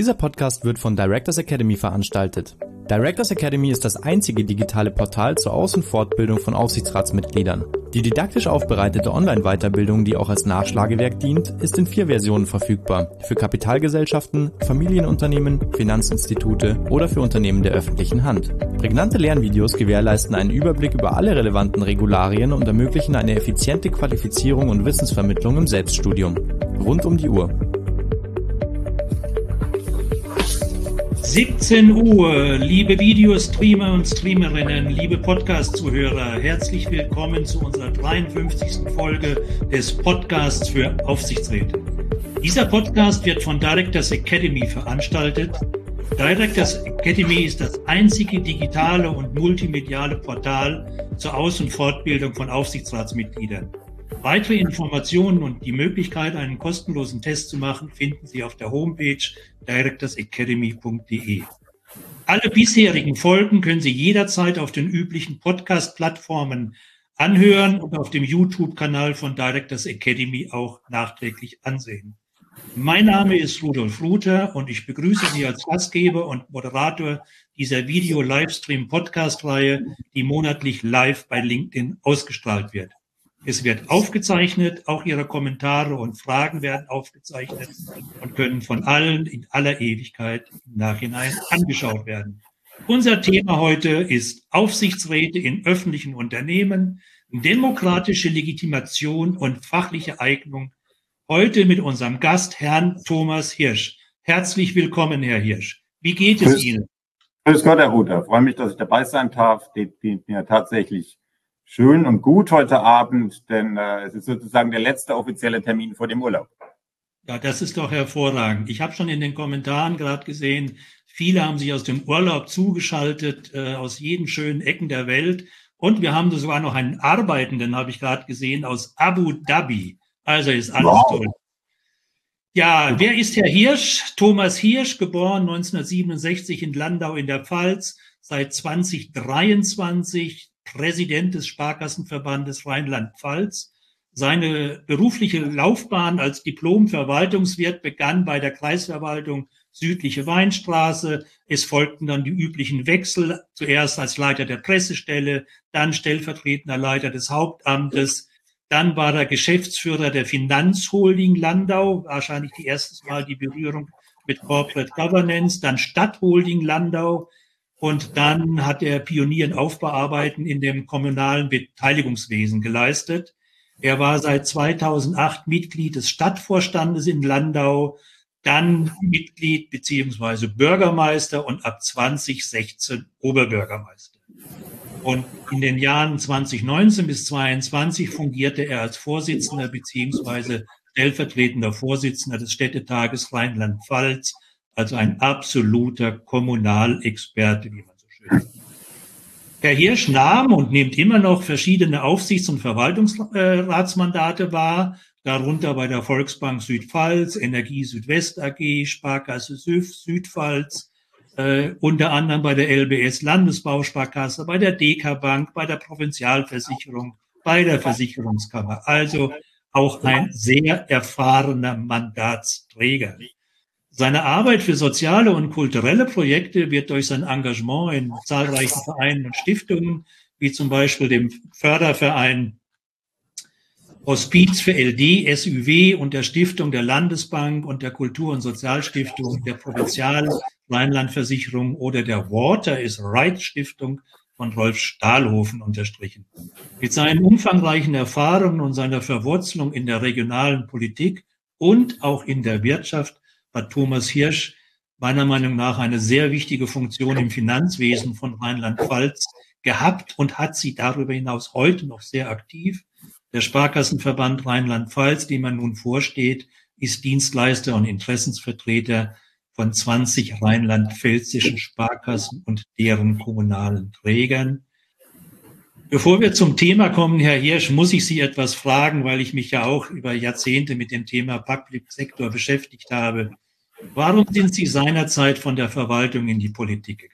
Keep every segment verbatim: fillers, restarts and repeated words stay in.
Dieser Podcast wird von Directors Academy veranstaltet. Directors Academy ist das einzige digitale Portal zur Aus- und Fortbildung von Aufsichtsratsmitgliedern. Die didaktisch aufbereitete Online-Weiterbildung, die auch als Nachschlagewerk dient, ist in vier Versionen verfügbar. Für Kapitalgesellschaften, Familienunternehmen, Finanzinstitute oder für Unternehmen der öffentlichen Hand. Prägnante Lernvideos gewährleisten einen Überblick über alle relevanten Regularien und ermöglichen eine effiziente Qualifizierung und Wissensvermittlung im Selbststudium. Rund um die Uhr. siebzehn Uhr, liebe Videostreamer und Streamerinnen, liebe Podcast-Zuhörer, herzlich willkommen zu unserer dreiundfünfzigsten Folge des Podcasts für Aufsichtsräte. Dieser Podcast wird von Directors Academy veranstaltet. Directors Academy ist das einzige digitale und multimediale Portal zur Aus- und Fortbildung von Aufsichtsratsmitgliedern. Weitere Informationen und die Möglichkeit, einen kostenlosen Test zu machen, finden Sie auf der Homepage directors academy punkt de. Alle bisherigen Folgen können Sie jederzeit auf den üblichen Podcast-Plattformen anhören und auf dem YouTube-Kanal von Directors Academy auch nachträglich ansehen. Mein Name ist Rudolf Ruther und ich begrüße Sie als Gastgeber und Moderator dieser Video-Livestream-Podcast-Reihe, die monatlich live bei LinkedIn ausgestrahlt wird. Es wird aufgezeichnet, auch Ihre Kommentare und Fragen werden aufgezeichnet und können von allen in aller Ewigkeit im Nachhinein angeschaut werden. Unser Thema heute ist Aufsichtsräte in öffentlichen Unternehmen, demokratische Legitimation und fachliche Eignung. Heute mit unserem Gast, Herrn Thomas Hirsch. Herzlich willkommen, Herr Hirsch. Wie geht es Grüß, Ihnen? Grüß Gott, Herr Ruther. Ich freue mich, dass ich dabei sein darf. Die dient mir tatsächlich schön und gut heute Abend, denn äh, es ist sozusagen der letzte offizielle Termin vor dem Urlaub. Ja, das ist doch hervorragend. Ich habe schon in den Kommentaren gerade gesehen, viele haben sich aus dem Urlaub zugeschaltet, äh, aus jeden schönen Ecken der Welt. Und wir haben sogar noch einen Arbeitenden, habe ich gerade gesehen, aus Abu Dhabi. Also ist alles wow. Toll. Ja, wer ist Herr Hirsch? Thomas Hirsch, geboren neunzehnhundertsiebenundsechzig in Landau in der Pfalz, seit zweitausenddreiundzwanzig Präsident des Sparkassenverbandes Rheinland-Pfalz. Seine berufliche Laufbahn als Diplom-Verwaltungswirt begann bei der Kreisverwaltung Südliche Weinstraße. Es folgten dann die üblichen Wechsel, zuerst als Leiter der Pressestelle, dann stellvertretender Leiter des Hauptamtes. Dann war er Geschäftsführer der Finanzholding Landau, wahrscheinlich die erste Mal die Berührung mit Corporate Governance, dann Stadtholding Landau. Und dann hat er Pionier- und Aufbauarbeiten in dem kommunalen Beteiligungswesen geleistet. Er war seit zweitausendacht Mitglied des Stadtvorstandes in Landau, dann Mitglied beziehungsweise Bürgermeister und ab zweitausendsechzehn Oberbürgermeister. Und in den Jahren zweitausendneunzehn bis zweitausendzweiundzwanzig fungierte er als Vorsitzender beziehungsweise stellvertretender Vorsitzender des Städtetages Rheinland-Pfalz, also ein absoluter Kommunalexperte, wie man so schön sagt. Herr Hirsch nahm und nimmt immer noch verschiedene Aufsichts- und Verwaltungsratsmandate wahr, darunter bei der Volksbank Südpfalz, Energie Südwest A G, Sparkasse Süf Südpfalz, äh, unter anderem bei der L B S Landesbausparkasse, bei der D K Bank, bei der Provinzialversicherung, bei der Versicherungskammer. Also auch ein sehr erfahrener Mandatsträger. Seine Arbeit für soziale und kulturelle Projekte wird durch sein Engagement in zahlreichen Vereinen und Stiftungen, wie zum Beispiel dem Förderverein Hospiz für L D, S Ü W und der Stiftung der Landesbank und der Kultur- und Sozialstiftung der Provinzial-Rheinland-Versicherung oder der Water is Right Stiftung von Rolf Stahlhofen unterstrichen. Mit seinen umfangreichen Erfahrungen und seiner Verwurzelung in der regionalen Politik und auch in der Wirtschaft hat Thomas Hirsch meiner Meinung nach eine sehr wichtige Funktion im Finanzwesen von Rheinland-Pfalz gehabt und hat sie darüber hinaus heute noch sehr aktiv. Der Sparkassenverband Rheinland-Pfalz, dem er nun vorsteht, ist Dienstleister und Interessensvertreter von zwanzig rheinland-pfälzischen Sparkassen und deren kommunalen Trägern. Bevor wir zum Thema kommen, Herr Hirsch, muss ich Sie etwas fragen, weil ich mich ja auch über Jahrzehnte mit dem Thema Public Sector beschäftigt habe. Warum sind Sie seinerzeit von der Verwaltung in die Politik gegangen?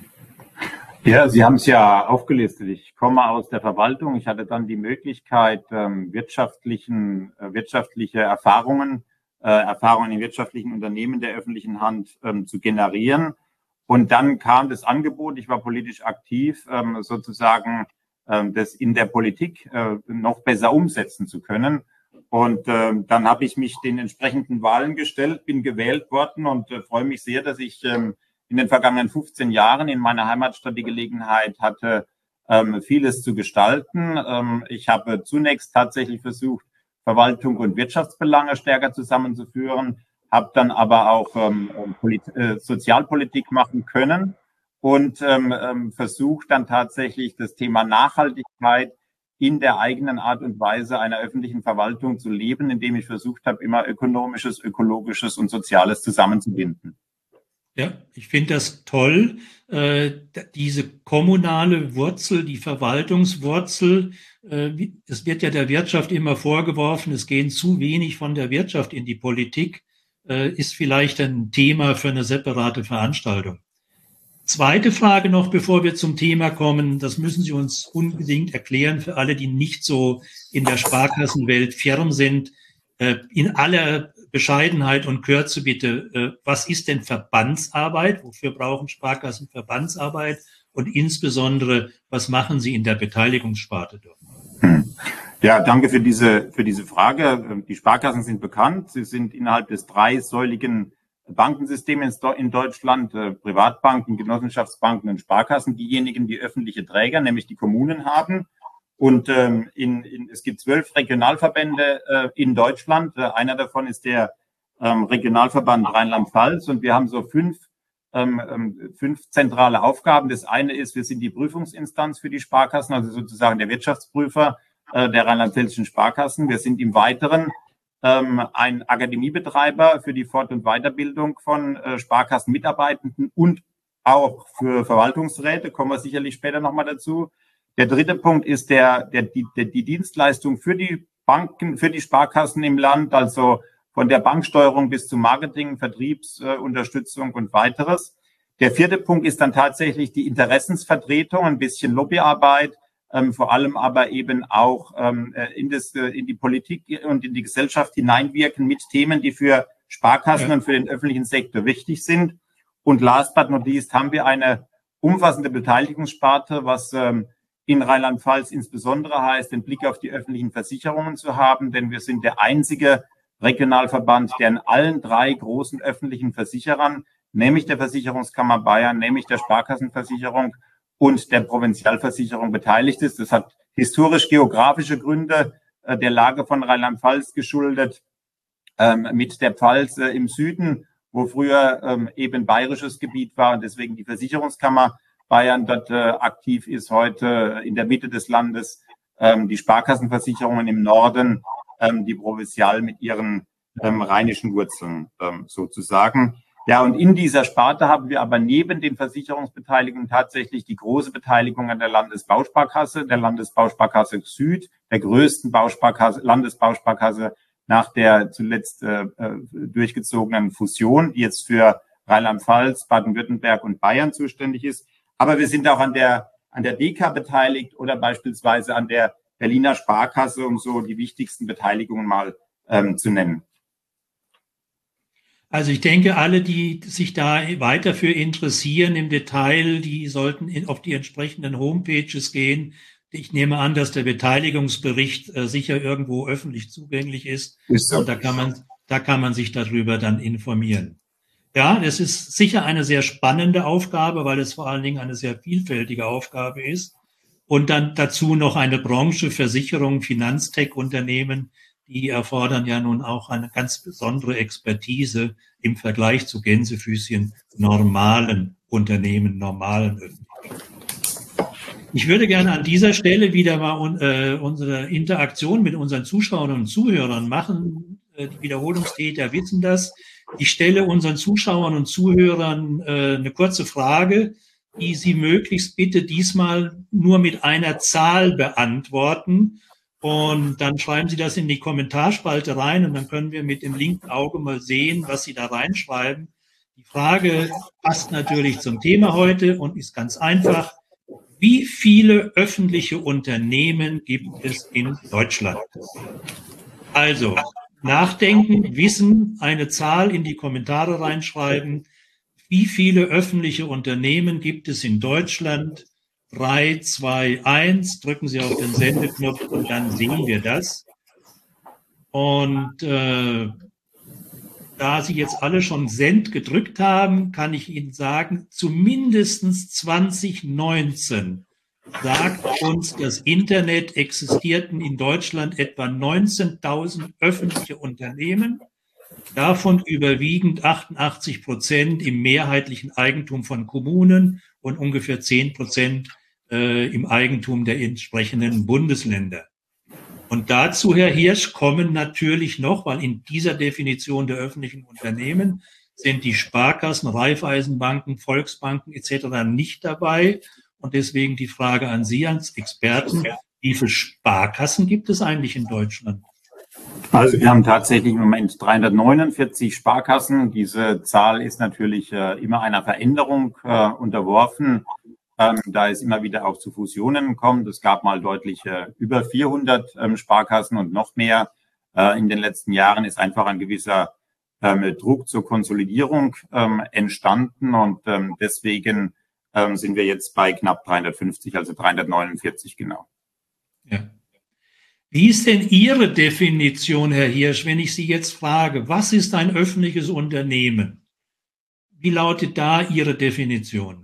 Ja, Sie haben es ja aufgelistet. Ich komme aus der Verwaltung. Ich hatte dann die Möglichkeit, ähm, wirtschaftlichen, äh, wirtschaftliche Erfahrungen äh, Erfahrungen in wirtschaftlichen Unternehmen der öffentlichen Hand ähm, zu generieren. Und dann kam das Angebot, ich war politisch aktiv, ähm, sozusagen ähm, das in der Politik äh, noch besser umsetzen zu können. Und äh, dann habe ich mich den entsprechenden Wahlen gestellt, bin gewählt worden und äh, freue mich sehr, dass ich ähm, in den vergangenen fünfzehn Jahren in meiner Heimatstadt die Gelegenheit hatte, ähm, vieles zu gestalten. Ähm, ich habe zunächst tatsächlich versucht, Verwaltung und Wirtschaftsbelange stärker zusammenzuführen, habe dann aber auch ähm, Polit- äh, Sozialpolitik machen können und ähm, ähm, versucht dann tatsächlich das Thema Nachhaltigkeit in der eigenen Art und Weise einer öffentlichen Verwaltung zu leben, indem ich versucht habe, immer Ökonomisches, Ökologisches und Soziales zusammenzubinden. Ja, ich finde das toll, äh, diese kommunale Wurzel, die Verwaltungswurzel. Äh, es wird ja der Wirtschaft immer vorgeworfen, es gehen zu wenig von der Wirtschaft in die Politik, äh, ist vielleicht ein Thema für eine separate Veranstaltung. Zweite Frage noch, bevor wir zum Thema kommen, das müssen Sie uns unbedingt erklären für alle, die nicht so in der Sparkassenwelt firm sind. In aller Bescheidenheit und Kürze bitte, was ist denn Verbandsarbeit? Wofür brauchen Sparkassen Verbandsarbeit? Und insbesondere, was machen Sie in der Beteiligungssparte dort? Ja, danke für diese, für diese Frage. Die Sparkassen sind bekannt. Sie sind innerhalb des dreisäuligen Bankensystems in Deutschland, äh, Privatbanken, Genossenschaftsbanken und Sparkassen, diejenigen, die öffentliche Träger, nämlich die Kommunen haben. Und ähm, in, in, es gibt zwölf Regionalverbände äh, in Deutschland. Äh, einer davon ist der ähm, Regionalverband Rheinland-Pfalz. Und wir haben so fünf, ähm, fünf zentrale Aufgaben. Das eine ist, wir sind die Prüfungsinstanz für die Sparkassen, also sozusagen der Wirtschaftsprüfer äh, der rheinland-pfälzischen Sparkassen. Wir sind im Weiteren ein Akademiebetreiber für die Fort- und Weiterbildung von äh, Sparkassenmitarbeitenden und auch für Verwaltungsräte, kommen wir sicherlich später nochmal dazu. Der dritte Punkt ist der, der, die, der, die Dienstleistung für die Banken, für die Sparkassen im Land, also von der Banksteuerung bis zu Marketing, Vertriebsunterstützung äh, und weiteres. Der vierte Punkt ist dann tatsächlich die Interessensvertretung, ein bisschen Lobbyarbeit, Ähm, vor allem aber eben auch ähm, in, das, in die Politik und in die Gesellschaft hineinwirken mit Themen, die für Sparkassen ja. und für den öffentlichen Sektor wichtig sind. Und last but not least haben wir eine umfassende Beteiligungssparte, was ähm, in Rheinland-Pfalz insbesondere heißt, den Blick auf die öffentlichen Versicherungen zu haben, denn wir sind der einzige Regionalverband, der in allen drei großen öffentlichen Versicherern, nämlich der Versicherungskammer Bayern, nämlich der Sparkassenversicherung und der Provinzialversicherung beteiligt ist. Das hat historisch-geografische Gründe äh, der Lage von Rheinland-Pfalz geschuldet, ähm, mit der Pfalz äh, im Süden, wo früher ähm, eben bayerisches Gebiet war und deswegen die Versicherungskammer Bayern dort äh, aktiv ist, heute in der Mitte des Landes ähm, die Sparkassenversicherungen im Norden, ähm, die Provinzial mit ihren ähm, rheinischen Wurzeln ähm, sozusagen. Ja, und in dieser Sparte haben wir aber neben den Versicherungsbeteiligungen tatsächlich die große Beteiligung an der Landesbausparkasse, der Landesbausparkasse Süd, der größten Bausparkasse, Landesbausparkasse nach der zuletzt äh, durchgezogenen Fusion, die jetzt für Rheinland-Pfalz, Baden-Württemberg und Bayern zuständig ist. Aber wir sind auch an der, an der D K beteiligt oder beispielsweise an der Berliner Sparkasse, um so die wichtigsten Beteiligungen mal ähm, zu nennen. Also ich denke, alle, die sich da weiter für interessieren im Detail, die sollten auf die entsprechenden Homepages gehen. Ich nehme an, dass der Beteiligungsbericht äh, sicher irgendwo öffentlich zugänglich ist. ist so. Und da kann man, da kann man sich darüber dann informieren. Ja, das ist sicher eine sehr spannende Aufgabe, weil es vor allen Dingen eine sehr vielfältige Aufgabe ist. Und dann dazu noch eine Branche, Versicherung, Finanztech-Unternehmen, die erfordern ja nun auch eine ganz besondere Expertise im Vergleich zu Gänsefüßchen normalen Unternehmen, normalen Öffentlichkeiten. Ich würde gerne an dieser Stelle wieder mal äh, unsere Interaktion mit unseren Zuschauern und Zuhörern machen. Äh, die Wiederholungstäter wissen das. Ich stelle unseren Zuschauern und Zuhörern äh, eine kurze Frage, die Sie möglichst bitte diesmal nur mit einer Zahl beantworten. Und dann schreiben Sie das in die Kommentarspalte rein und dann können wir mit dem linken Auge mal sehen, was Sie da reinschreiben. Die Frage passt natürlich zum Thema heute und ist ganz einfach. Wie viele öffentliche Unternehmen gibt es in Deutschland? Also, nachdenken, wissen, eine Zahl in die Kommentare reinschreiben. Wie viele öffentliche Unternehmen gibt es in Deutschland? Drei, zwei, eins. Drücken Sie auf den Sendeknopf und dann sehen wir das. Und äh, da Sie jetzt alle schon Send gedrückt haben, kann ich Ihnen sagen, zumindest zwanzig neunzehn sagt uns, das Internet existierten in Deutschland etwa neunzehntausend öffentliche Unternehmen, davon überwiegend achtundachtzig Prozent im mehrheitlichen Eigentum von Kommunen und ungefähr zehn Prozent äh, im Eigentum der entsprechenden Bundesländer. Und dazu, Herr Hirsch, kommen natürlich noch, weil in dieser Definition der öffentlichen Unternehmen sind die Sparkassen, Raiffeisenbanken, Volksbanken et cetera nicht dabei. Und deswegen die Frage an Sie als Experten, wie viele Sparkassen gibt es eigentlich in Deutschland? Also wir haben tatsächlich im Moment dreihundertneunundvierzig Sparkassen. Diese Zahl ist natürlich äh, immer einer Veränderung äh, unterworfen, ähm, da es immer wieder auch zu Fusionen kommt. Es gab mal deutlich äh, über vierhundert ähm, Sparkassen und noch mehr. Äh, in den letzten Jahren ist einfach ein gewisser ähm, Druck zur Konsolidierung ähm, entstanden und ähm, deswegen ähm, sind wir jetzt bei knapp dreihundertfünfzig, also dreihundertneunundvierzig genau. Ja. Wie ist denn Ihre Definition, Herr Hirsch, wenn ich Sie jetzt frage, was ist ein öffentliches Unternehmen? Wie lautet da Ihre Definition?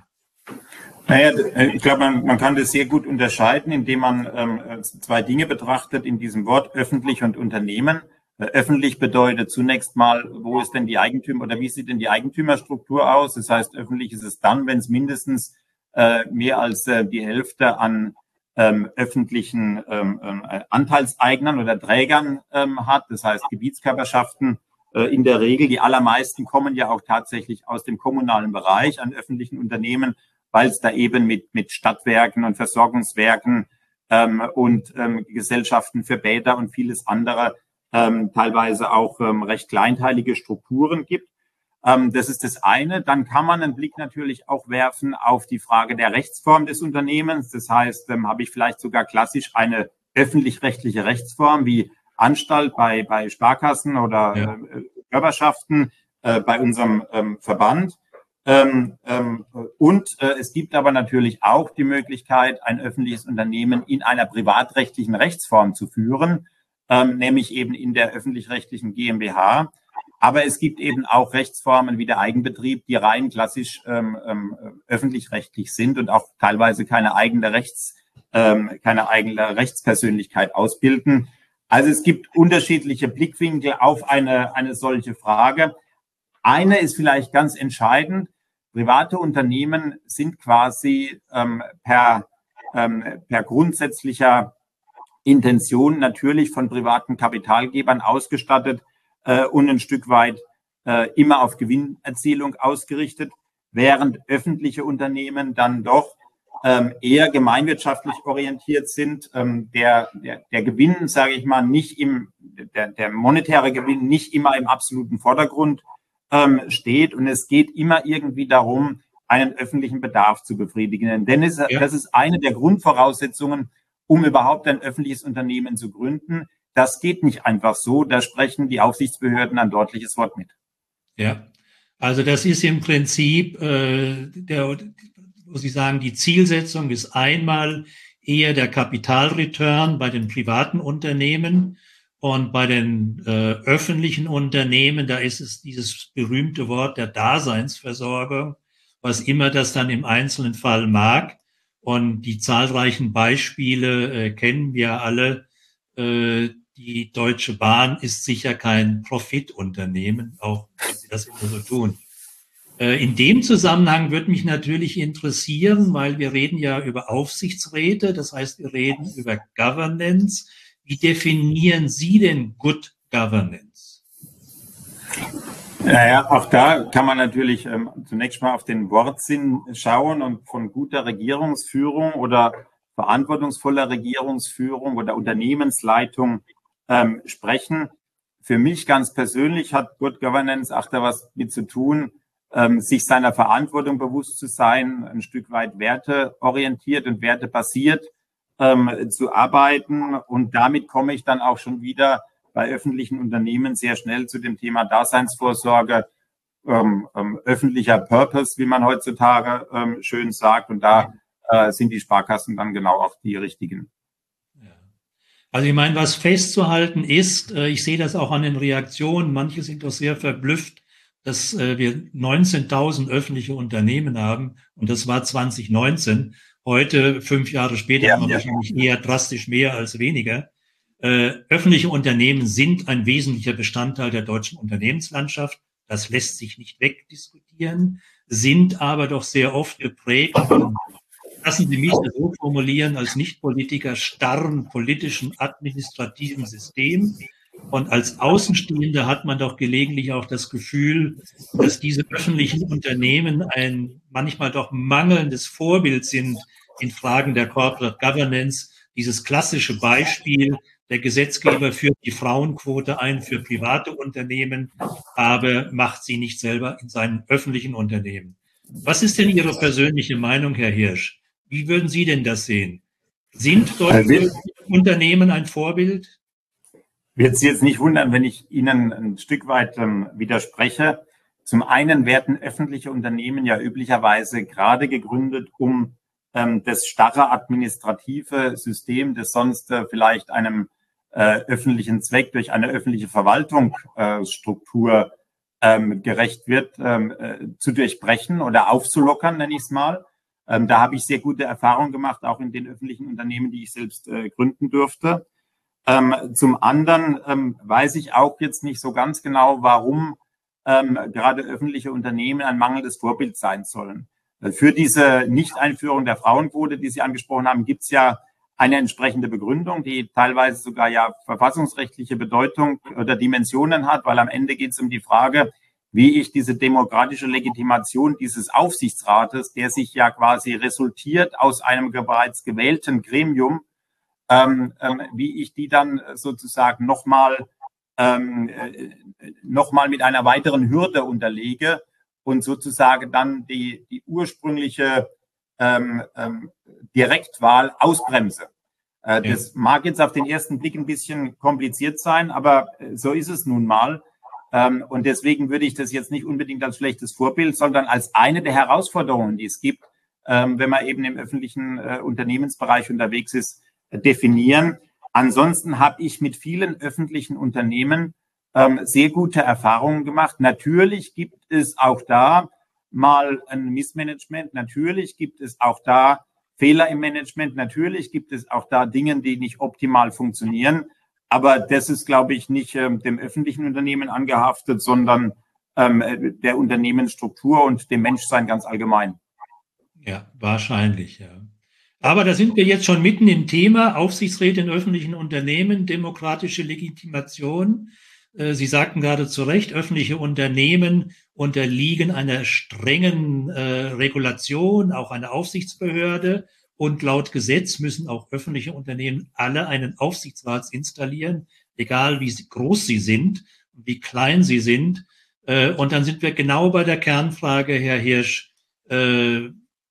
Naja, ich glaube, man, man kann das sehr gut unterscheiden, indem man ähm, zwei Dinge betrachtet in diesem Wort, öffentlich und Unternehmen. Äh, öffentlich bedeutet zunächst mal, wo ist denn die Eigentümer oder wie sieht denn die Eigentümerstruktur aus? Das heißt, öffentlich ist es dann, wenn es mindestens äh, mehr als äh, die Hälfte an ähm, öffentlichen ähm, äh, Anteilseignern oder Trägern ähm, hat. Das heißt, Gebietskörperschaften äh, in der Regel, die allermeisten kommen ja auch tatsächlich aus dem kommunalen Bereich an öffentlichen Unternehmen, weil es da eben mit, mit Stadtwerken und Versorgungswerken ähm, und ähm, Gesellschaften für Bäder und vieles andere ähm, teilweise auch ähm, recht kleinteilige Strukturen gibt. Ähm, das ist das eine. Dann kann man einen Blick natürlich auch werfen auf die Frage der Rechtsform des Unternehmens. Das heißt, ähm, habe ich vielleicht sogar klassisch eine öffentlich-rechtliche Rechtsform wie Anstalt bei, bei Sparkassen oder ja. äh, Körperschaften äh, bei unserem ähm, Verband. Ähm, ähm, und äh, es gibt aber natürlich auch die Möglichkeit, ein öffentliches Unternehmen in einer privatrechtlichen Rechtsform zu führen, ähm, nämlich eben in der öffentlich-rechtlichen GmbH. Aber es gibt eben auch Rechtsformen wie der Eigenbetrieb, die rein klassisch ähm, ähm, öffentlich-rechtlich sind und auch teilweise keine eigene Rechts, ähm, keine eigene Rechtspersönlichkeit ausbilden. Also es gibt unterschiedliche Blickwinkel auf eine, eine solche Frage. Eine ist vielleicht ganz entscheidend. Private Unternehmen sind quasi ähm, per, ähm, per grundsätzlicher Intention natürlich von privaten Kapitalgebern ausgestattet äh, und ein Stück weit äh, immer auf Gewinnerzielung ausgerichtet, während öffentliche Unternehmen dann doch ähm, eher gemeinwirtschaftlich orientiert sind. Ähm, der, der, der Gewinn, sage ich mal, nicht im, der, der monetäre Gewinn nicht immer im absoluten Vordergrund steht und es geht immer irgendwie darum, einen öffentlichen Bedarf zu befriedigen. Denn es, ja. das ist eine der Grundvoraussetzungen, um überhaupt ein öffentliches Unternehmen zu gründen. Das geht nicht einfach so, da sprechen die Aufsichtsbehörden ein deutliches Wort mit. Ja, also das ist im Prinzip, äh, der, muss ich sagen, die Zielsetzung ist einmal eher der Kapitalreturn bei den privaten Unternehmen. Und bei den äh, öffentlichen Unternehmen, da ist es dieses berühmte Wort der Daseinsversorgung, was immer das dann im einzelnen Fall mag. Und die zahlreichen Beispiele äh, kennen wir alle. Äh, die Deutsche Bahn ist sicher kein Profitunternehmen, auch wenn sie das immer so tun. Äh, in dem Zusammenhang würde mich natürlich interessieren, weil wir reden ja über Aufsichtsräte, das heißt, wir reden über Governance. Wie definieren Sie denn Good Governance? Naja, auch da kann man natürlich ähm, zunächst mal auf den Wortsinn schauen und von guter Regierungsführung oder verantwortungsvoller Regierungsführung oder Unternehmensleitung ähm, sprechen. Für mich ganz persönlich hat Good Governance auch da was mit zu tun, ähm, sich seiner Verantwortung bewusst zu sein, ein Stück weit werteorientiert und wertebasiert zu arbeiten. Und damit komme ich dann auch schon wieder bei öffentlichen Unternehmen sehr schnell zu dem Thema Daseinsvorsorge, ähm, ähm, öffentlicher Purpose, wie man heutzutage ähm, schön sagt. Und da äh, sind die Sparkassen dann genau auch die richtigen. Also ich meine, was festzuhalten ist, äh, ich sehe das auch an den Reaktionen, manche sind doch sehr verblüfft, dass äh, wir neunzehntausend öffentliche Unternehmen haben und das war zwanzig neunzehn. Heute, fünf Jahre später, Ja, haben wir ja. wahrscheinlich eher drastisch mehr als weniger. Äh, öffentliche Unternehmen sind ein wesentlicher Bestandteil der deutschen Unternehmenslandschaft. Das lässt sich nicht wegdiskutieren, sind aber doch sehr oft geprägt von, lassen Sie mich das so formulieren, als Nichtpolitiker starren politischen, administrativen System. Und als Außenstehender hat man doch gelegentlich auch das Gefühl, dass diese öffentlichen Unternehmen ein manchmal doch mangelndes Vorbild sind in Fragen der Corporate Governance. Dieses klassische Beispiel, der Gesetzgeber führt die Frauenquote ein für private Unternehmen, aber macht sie nicht selber in seinen öffentlichen Unternehmen. Was ist denn Ihre persönliche Meinung, Herr Hirsch? Wie würden Sie denn das sehen? Sind deutsche Unternehmen ein Vorbild? Wird Sie jetzt nicht wundern, wenn ich Ihnen ein Stück weit ähm, widerspreche. Zum einen werden öffentliche Unternehmen ja üblicherweise gerade gegründet, um ähm, das starre administrative System, das sonst äh, vielleicht einem äh, öffentlichen Zweck durch eine öffentliche Verwaltungsstruktur äh, ähm, gerecht wird, ähm, äh, zu durchbrechen oder aufzulockern, nenne ich es mal. Ähm, da habe ich sehr gute Erfahrungen gemacht, auch in den öffentlichen Unternehmen, die ich selbst äh, gründen durfte. Ähm, zum anderen ähm, weiß ich auch jetzt nicht so ganz genau, warum ähm, gerade öffentliche Unternehmen ein mangelndes Vorbild sein sollen. Für diese Nichteinführung der Frauenquote, die Sie angesprochen haben, gibt es ja eine entsprechende Begründung, die teilweise sogar ja verfassungsrechtliche Bedeutung oder Dimensionen hat, weil am Ende geht es um die Frage, wie ich diese demokratische Legitimation dieses Aufsichtsrates, der sich ja quasi resultiert aus einem bereits gewählten Gremium, ähm, ähm, wie ich die dann sozusagen nochmal ähm, äh, nochmal mit einer weiteren Hürde unterlege und sozusagen dann die, die ursprüngliche ähm, ähm, Direktwahl ausbremse. Äh, ja. Das mag jetzt auf den ersten Blick ein bisschen kompliziert sein, aber so ist es nun mal. Ähm, und deswegen würde ich das jetzt nicht unbedingt als schlechtes Vorbild, sondern als eine der Herausforderungen, die es gibt, ähm, wenn man eben im öffentlichen äh, Unternehmensbereich unterwegs ist, äh, definieren. Ansonsten habe ich mit vielen öffentlichen Unternehmen ähm, sehr gute Erfahrungen gemacht. Natürlich gibt es auch da mal ein Missmanagement. Natürlich gibt es auch da Fehler im Management. Natürlich gibt es auch da Dinge, die nicht optimal funktionieren. Aber das ist, glaube ich, nicht ähm, dem öffentlichen Unternehmen angehaftet, sondern ähm, der Unternehmensstruktur und dem Menschsein ganz allgemein. Ja, wahrscheinlich, ja. Aber da sind wir jetzt schon mitten im Thema Aufsichtsräte in öffentlichen Unternehmen, demokratische Legitimation. Sie sagten gerade zu Recht, öffentliche Unternehmen unterliegen einer strengen äh, Regulation, auch einer Aufsichtsbehörde. Und laut Gesetz müssen auch öffentliche Unternehmen alle einen Aufsichtsrat installieren, egal wie groß sie sind und wie klein sie sind. Äh, und dann sind wir genau bei der Kernfrage, Herr Hirsch, äh,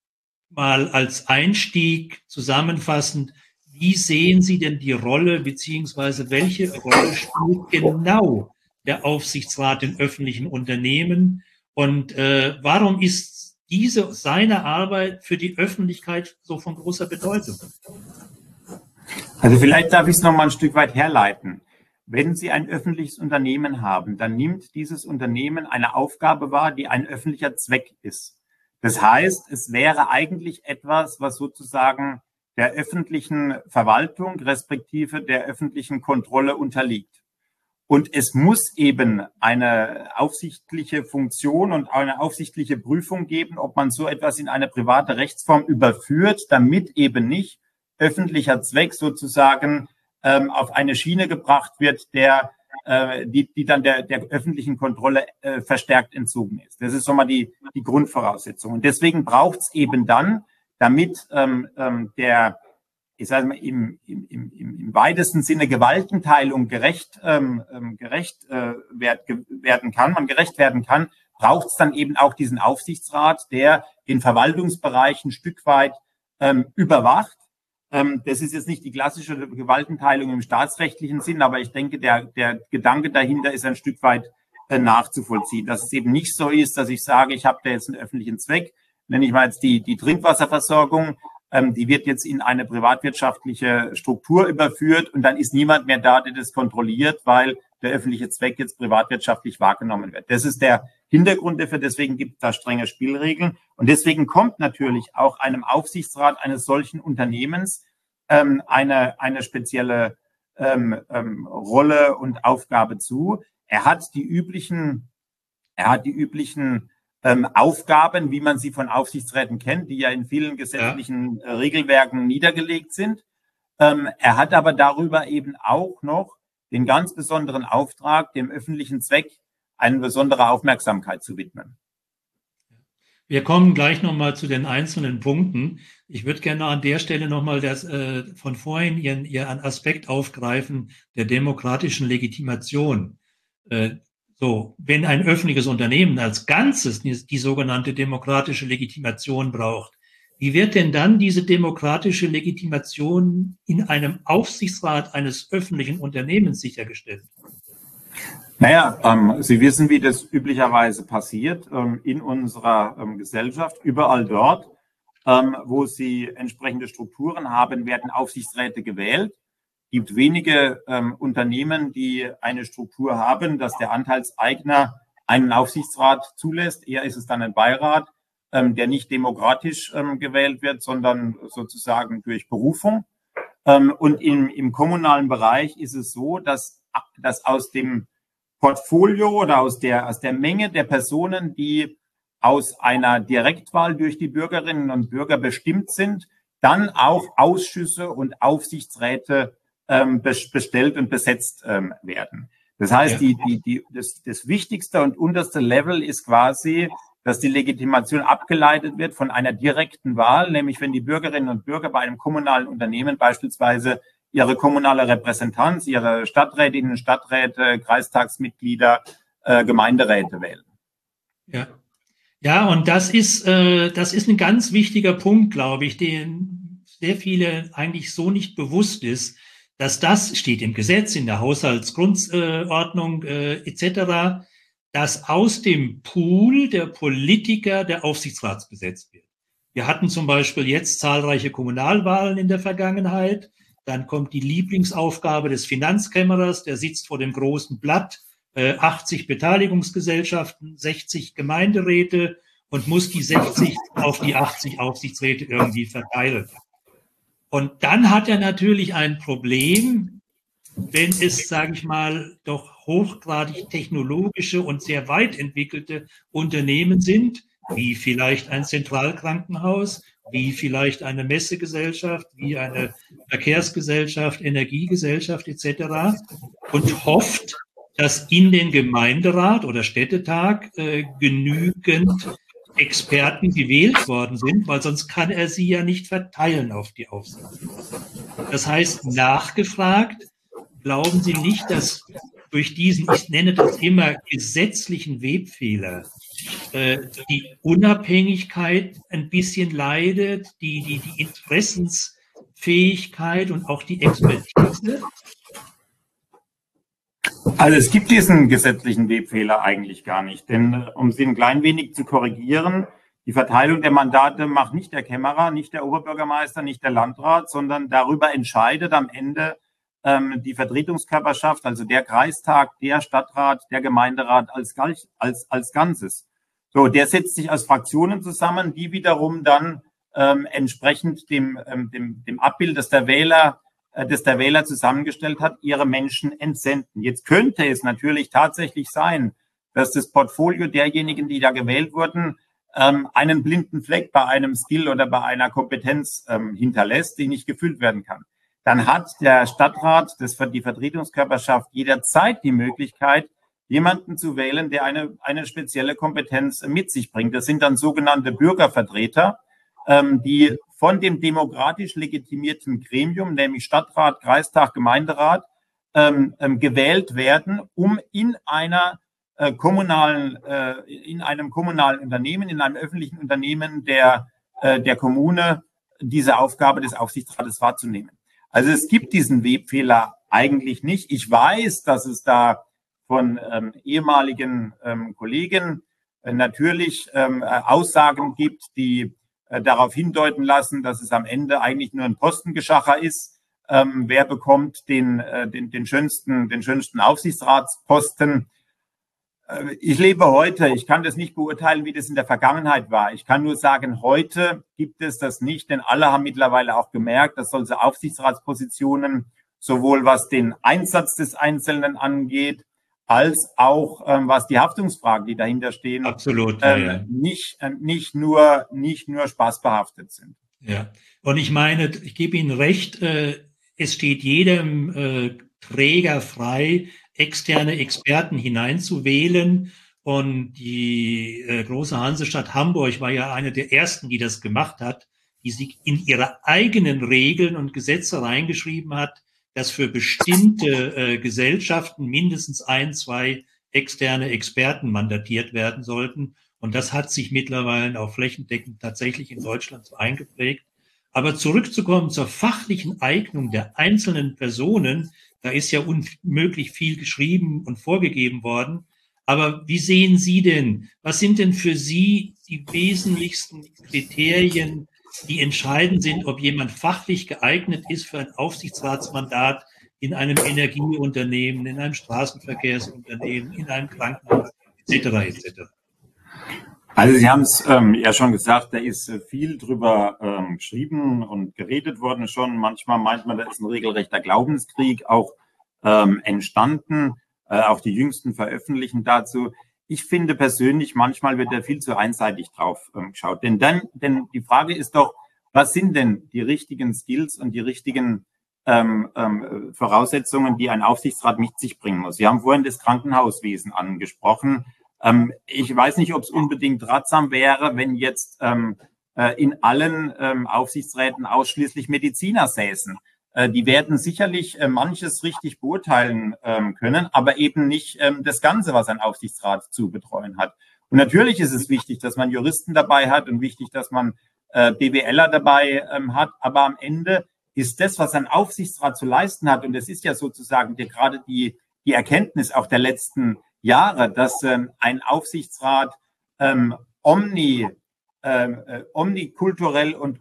mal als Einstieg zusammenfassend, wie sehen Sie denn die Rolle, beziehungsweise welche Rolle spielt genau der Aufsichtsrat in öffentlichen Unternehmen? Und äh, warum ist diese, seine Arbeit für die Öffentlichkeit so von großer Bedeutung? Also vielleicht darf ich es noch mal ein Stück weit herleiten. Wenn Sie ein öffentliches Unternehmen haben, dann nimmt dieses Unternehmen eine Aufgabe wahr, die ein öffentlicher Zweck ist. Das heißt, es wäre eigentlich etwas, was sozusagen der öffentlichen Verwaltung respektive der öffentlichen Kontrolle unterliegt. Und es muss eben eine aufsichtliche Funktion und eine aufsichtliche Prüfung geben, ob man so etwas in eine private Rechtsform überführt, damit eben nicht öffentlicher Zweck sozusagen ähm, auf eine Schiene gebracht wird, der äh, die, die dann der, der öffentlichen Kontrolle äh, verstärkt entzogen ist. Das ist so mal die, die Grundvoraussetzung. Und deswegen braucht es eben dann, damit ähm, ähm, der, ich sage mal, im, im, im, im weitesten Sinne Gewaltenteilung gerecht, ähm, gerecht äh, werd, ge, werden kann, man gerecht werden kann, braucht es dann eben auch diesen Aufsichtsrat, der den Verwaltungsbereich ein Stück weit ähm, überwacht, Ähm, das ist jetzt nicht die klassische Gewaltenteilung im staatsrechtlichen Sinn, aber ich denke, der, der Gedanke dahinter ist ein Stück weit äh, nachzuvollziehen, dass es eben nicht so ist, dass ich sage, ich habe da jetzt einen öffentlichen Zweck, nenne ich mal jetzt die, die Trinkwasserversorgung, ähm, die wird jetzt in eine privatwirtschaftliche Struktur überführt und dann ist niemand mehr da, der das kontrolliert, weil der öffentliche Zweck jetzt privatwirtschaftlich wahrgenommen wird. Das ist der Hintergrund dafür, deswegen gibt es da strenge Spielregeln. Und deswegen kommt natürlich auch einem Aufsichtsrat eines solchen Unternehmens ähm, eine, eine spezielle ähm, ähm, Rolle und Aufgabe zu. Er hat die üblichen, er hat die üblichen ähm, Aufgaben, wie man sie von Aufsichtsräten kennt, die ja in vielen gesetzlichen ja. äh, Regelwerken niedergelegt sind. Ähm, er hat aber darüber eben auch noch den ganz besonderen Auftrag, dem öffentlichen Zweck eine besondere Aufmerksamkeit zu widmen. Wir kommen gleich nochmal zu den einzelnen Punkten. Ich würde gerne an der Stelle nochmal das äh, von vorhin Ihren, Ihren Aspekt aufgreifen der demokratischen Legitimation. Äh, so, wenn ein öffentliches Unternehmen als Ganzes die, die sogenannte demokratische Legitimation braucht, wie wird denn dann diese demokratische Legitimation in einem Aufsichtsrat eines öffentlichen Unternehmens sichergestellt? Naja, ähm, Sie wissen, wie das üblicherweise passiert ähm, in unserer ähm, Gesellschaft. Überall dort, ähm, wo Sie entsprechende Strukturen haben, werden Aufsichtsräte gewählt. Es gibt wenige ähm, Unternehmen, die eine Struktur haben, dass der Anteilseigner einen Aufsichtsrat zulässt. Eher ist es dann ein Beirat, ähm, der nicht demokratisch ähm, gewählt wird, sondern sozusagen durch Berufung. Ähm, und im, im kommunalen Bereich ist es so, dass, dass aus dem Portfolio oder aus der, aus der Menge der Personen, die aus einer Direktwahl durch die Bürgerinnen und Bürger bestimmt sind, dann auch Ausschüsse und Aufsichtsräte ähm, bestellt und besetzt ähm, werden. Das heißt, ja. die, die, die, das, das wichtigste und unterste Level ist quasi, dass die Legitimation abgeleitet wird von einer direkten Wahl, nämlich wenn die Bürgerinnen und Bürger bei einem kommunalen Unternehmen beispielsweise ihre kommunale Repräsentanz, ihre Stadträtinnen, Stadträte, Kreistagsmitglieder, äh, Gemeinderäte wählen. Ja, ja, und das ist, äh, das ist ein ganz wichtiger Punkt, glaube ich, den sehr viele eigentlich so nicht bewusst ist, dass das steht im Gesetz, in der Haushaltsgrundordnung äh, et cetera, dass aus dem Pool der Politiker der Aufsichtsrat besetzt wird. Wir hatten zum Beispiel jetzt zahlreiche Kommunalwahlen in der Vergangenheit. Dann kommt die Lieblingsaufgabe des Finanzkämmerers, der sitzt vor dem großen Blatt, äh, achtzig Beteiligungsgesellschaften, sechzig Gemeinderäte und muss die sechzig auf die achtzig Aufsichtsräte irgendwie verteilen. Und dann hat er natürlich ein Problem, wenn es, sage ich mal, doch hochgradig technologische und sehr weit entwickelte Unternehmen sind, wie vielleicht ein Zentralkrankenhaus, wie vielleicht eine Messegesellschaft, wie eine Verkehrsgesellschaft, Energiegesellschaft et cetera. Und hofft, dass in den Gemeinderat oder Städtetag äh, genügend Experten gewählt worden sind, weil sonst kann er sie ja nicht verteilen auf die Aufsicht. Das heißt, nachgefragt, glauben Sie nicht, dass durch diesen, ich nenne das immer gesetzlichen Webfehler, die Unabhängigkeit ein bisschen leidet, die, die, die Interessensfähigkeit und auch die Expertise? Also es gibt diesen gesetzlichen Webfehler eigentlich gar nicht, denn um Sie ein klein wenig zu korrigieren, die Verteilung der Mandate macht nicht der Kämmerer, nicht der Oberbürgermeister, nicht der Landrat, sondern darüber entscheidet am Ende ähm, die Vertretungskörperschaft, also der Kreistag, der Stadtrat, der Gemeinderat als, als, als Ganzes. So, der setzt sich aus Fraktionen zusammen, die wiederum dann ähm, entsprechend dem, ähm, dem, dem Abbild, das der Wähler, äh, das der Wähler zusammengestellt hat, ihre Menschen entsenden. Jetzt könnte es natürlich tatsächlich sein, dass das Portfolio derjenigen, die da gewählt wurden, ähm, einen blinden Fleck bei einem Skill oder bei einer Kompetenz ähm, hinterlässt, die nicht gefüllt werden kann. Dann hat der Stadtrat, das, die Vertretungskörperschaft jederzeit die Möglichkeit, jemanden zu wählen, der eine, eine spezielle Kompetenz mit sich bringt. Das sind dann sogenannte Bürgervertreter, ähm, die von dem demokratisch legitimierten Gremium, nämlich Stadtrat, Kreistag, Gemeinderat, ähm, ähm, gewählt werden, um in einer äh, kommunalen, äh, in einem kommunalen Unternehmen, in einem öffentlichen Unternehmen der, äh, der Kommune diese Aufgabe des Aufsichtsrates wahrzunehmen. Also es gibt diesen Webfehler eigentlich nicht. Ich weiß, dass es da von ähm, ehemaligen ähm, Kollegen äh, natürlich ähm, Aussagen gibt, die äh, darauf hindeuten lassen, dass es am Ende eigentlich nur ein Postengeschacher ist. Ähm, wer bekommt den, äh, den, den schönsten, den schönsten Aufsichtsratsposten? Äh, ich lebe heute. Ich kann das nicht beurteilen, wie das in der Vergangenheit war. Ich kann nur sagen, heute gibt es das nicht, denn alle haben mittlerweile auch gemerkt, dass solche Aufsichtsratspositionen sowohl was den Einsatz des Einzelnen angeht, als auch ähm, was die Haftungsfragen, die dahinter stehen, absolut, ähm, ja, ja. nicht, äh, nicht nur, nicht nur spaßbehaftet sind. Ja, und ich meine, ich gebe Ihnen recht, äh, es steht jedem äh, Träger frei, externe Experten hineinzuwählen. Und die äh, große Hansestadt Hamburg war ja eine der ersten, die das gemacht hat, die sich in ihre eigenen Regeln und Gesetze reingeschrieben hat, dass für bestimmte äh, Gesellschaften mindestens ein, zwei externe Experten mandatiert werden sollten. Und das hat sich mittlerweile auch flächendeckend tatsächlich in Deutschland so eingeprägt. Aber zurückzukommen zur fachlichen Eignung der einzelnen Personen, da ist ja unmöglich viel geschrieben und vorgegeben worden. Aber wie sehen Sie denn, was sind denn für Sie die wesentlichsten Kriterien, die entscheidend sind, ob jemand fachlich geeignet ist für ein Aufsichtsratsmandat in einem Energieunternehmen, in einem Straßenverkehrsunternehmen, in einem Krankenhaus, et cetera et cetera? Also Sie haben es ähm, ja schon gesagt, da ist äh, viel drüber ähm, geschrieben und geredet worden schon. Manchmal meint man, da ist ein regelrechter Glaubenskrieg auch ähm, entstanden. Äh, auch die jüngsten veröffentlichen dazu. Ich finde persönlich, manchmal wird da viel zu einseitig drauf ähm, geschaut. Denn dann, denn die Frage ist doch, was sind denn die richtigen Skills und die richtigen ähm, ähm, Voraussetzungen, die ein Aufsichtsrat mit sich bringen muss? Sie haben vorhin das Krankenhauswesen angesprochen. Ähm, ich weiß nicht, ob es unbedingt ratsam wäre, wenn jetzt ähm, äh, in allen ähm, Aufsichtsräten ausschließlich Mediziner säßen. Äh, die werden sicherlich äh, manches richtig beurteilen ähm, können, aber eben nicht ähm, das Ganze, was ein Aufsichtsrat zu betreuen hat. Und natürlich ist es wichtig, dass man Juristen dabei hat und wichtig, dass man äh, BWLer dabei ähm, hat. Aber am Ende ist das, was ein Aufsichtsrat zu leisten hat, und das ist ja sozusagen der, gerade die, die Erkenntnis auch der letzten Jahre, dass ähm, ein Aufsichtsrat ähm, omni, ähm, äh, omnikulturell und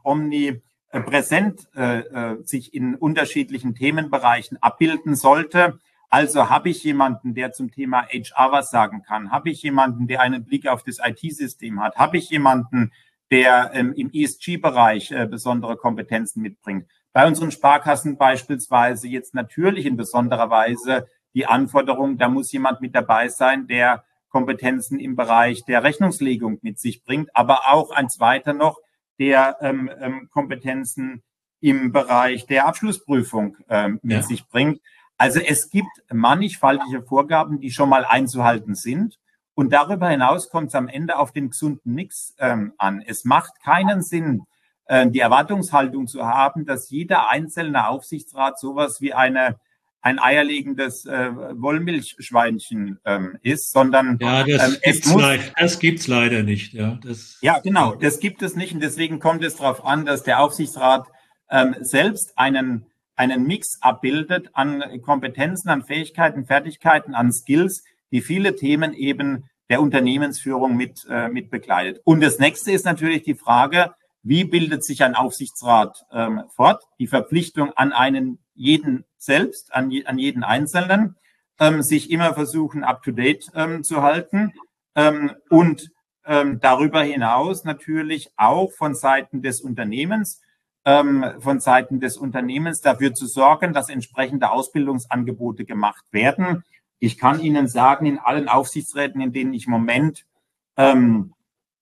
omnipräsent äh, äh, sich in unterschiedlichen Themenbereichen abbilden sollte. Also habe ich jemanden, der zum Thema H R was sagen kann? Habe ich jemanden, der einen Blick auf das I T-System hat? Habe ich jemanden, der ähm, im E S G-Bereich äh, besondere Kompetenzen mitbringt? Bei unseren Sparkassen beispielsweise jetzt natürlich in besonderer Weise die Anforderung, da muss jemand mit dabei sein, der Kompetenzen im Bereich der Rechnungslegung mit sich bringt, aber auch ein zweiter noch, der ähm, ähm, Kompetenzen im Bereich der Abschlussprüfung ähm, mit ja. sich bringt. Also es gibt mannigfaltige Vorgaben, die schon mal einzuhalten sind. Und darüber hinaus kommt es am Ende auf den gesunden Mix ähm, an. Es macht keinen Sinn, äh, die Erwartungshaltung zu haben, dass jeder einzelne Aufsichtsrat sowas wie eine ein eierlegendes äh, Wollmilchschweinchen ähm, ist, sondern ja, das ähm, es gibt's muss, leider, das gibt's leider nicht. Ja, das, ja, genau, das gibt es nicht und deswegen kommt es darauf an, dass der Aufsichtsrat ähm, selbst einen einen Mix abbildet an Kompetenzen, an Fähigkeiten, Fertigkeiten, an Skills, die viele Themen eben der Unternehmensführung mit äh, mit begleitet. Und das nächste ist natürlich die Frage, wie bildet sich ein Aufsichtsrat ähm, fort? Die Verpflichtung an einen jeden selbst, an, je, an jeden Einzelnen, ähm, sich immer versuchen, up-to-date ähm, zu halten ähm, und ähm, darüber hinaus natürlich auch von Seiten des Unternehmens, ähm, von Seiten des Unternehmens dafür zu sorgen, dass entsprechende Ausbildungsangebote gemacht werden. Ich kann Ihnen sagen, in allen Aufsichtsräten, in denen ich im Moment ähm,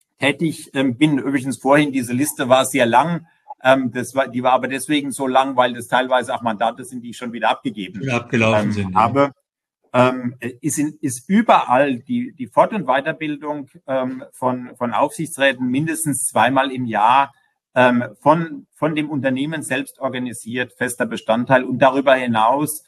tätig ähm, bin, übrigens vorhin, diese Liste war sehr lang, Ähm, das war, die war aber deswegen so lang, weil das teilweise auch Mandate sind, die schon wieder abgegeben schon abgelaufen ähm, sind. habe. Ja. Ähm, ist, in, ist überall die, die Fort- und Weiterbildung ähm, von, von Aufsichtsräten mindestens zweimal im Jahr ähm, von, von dem Unternehmen selbst organisiert, fester Bestandteil. Und darüber hinaus,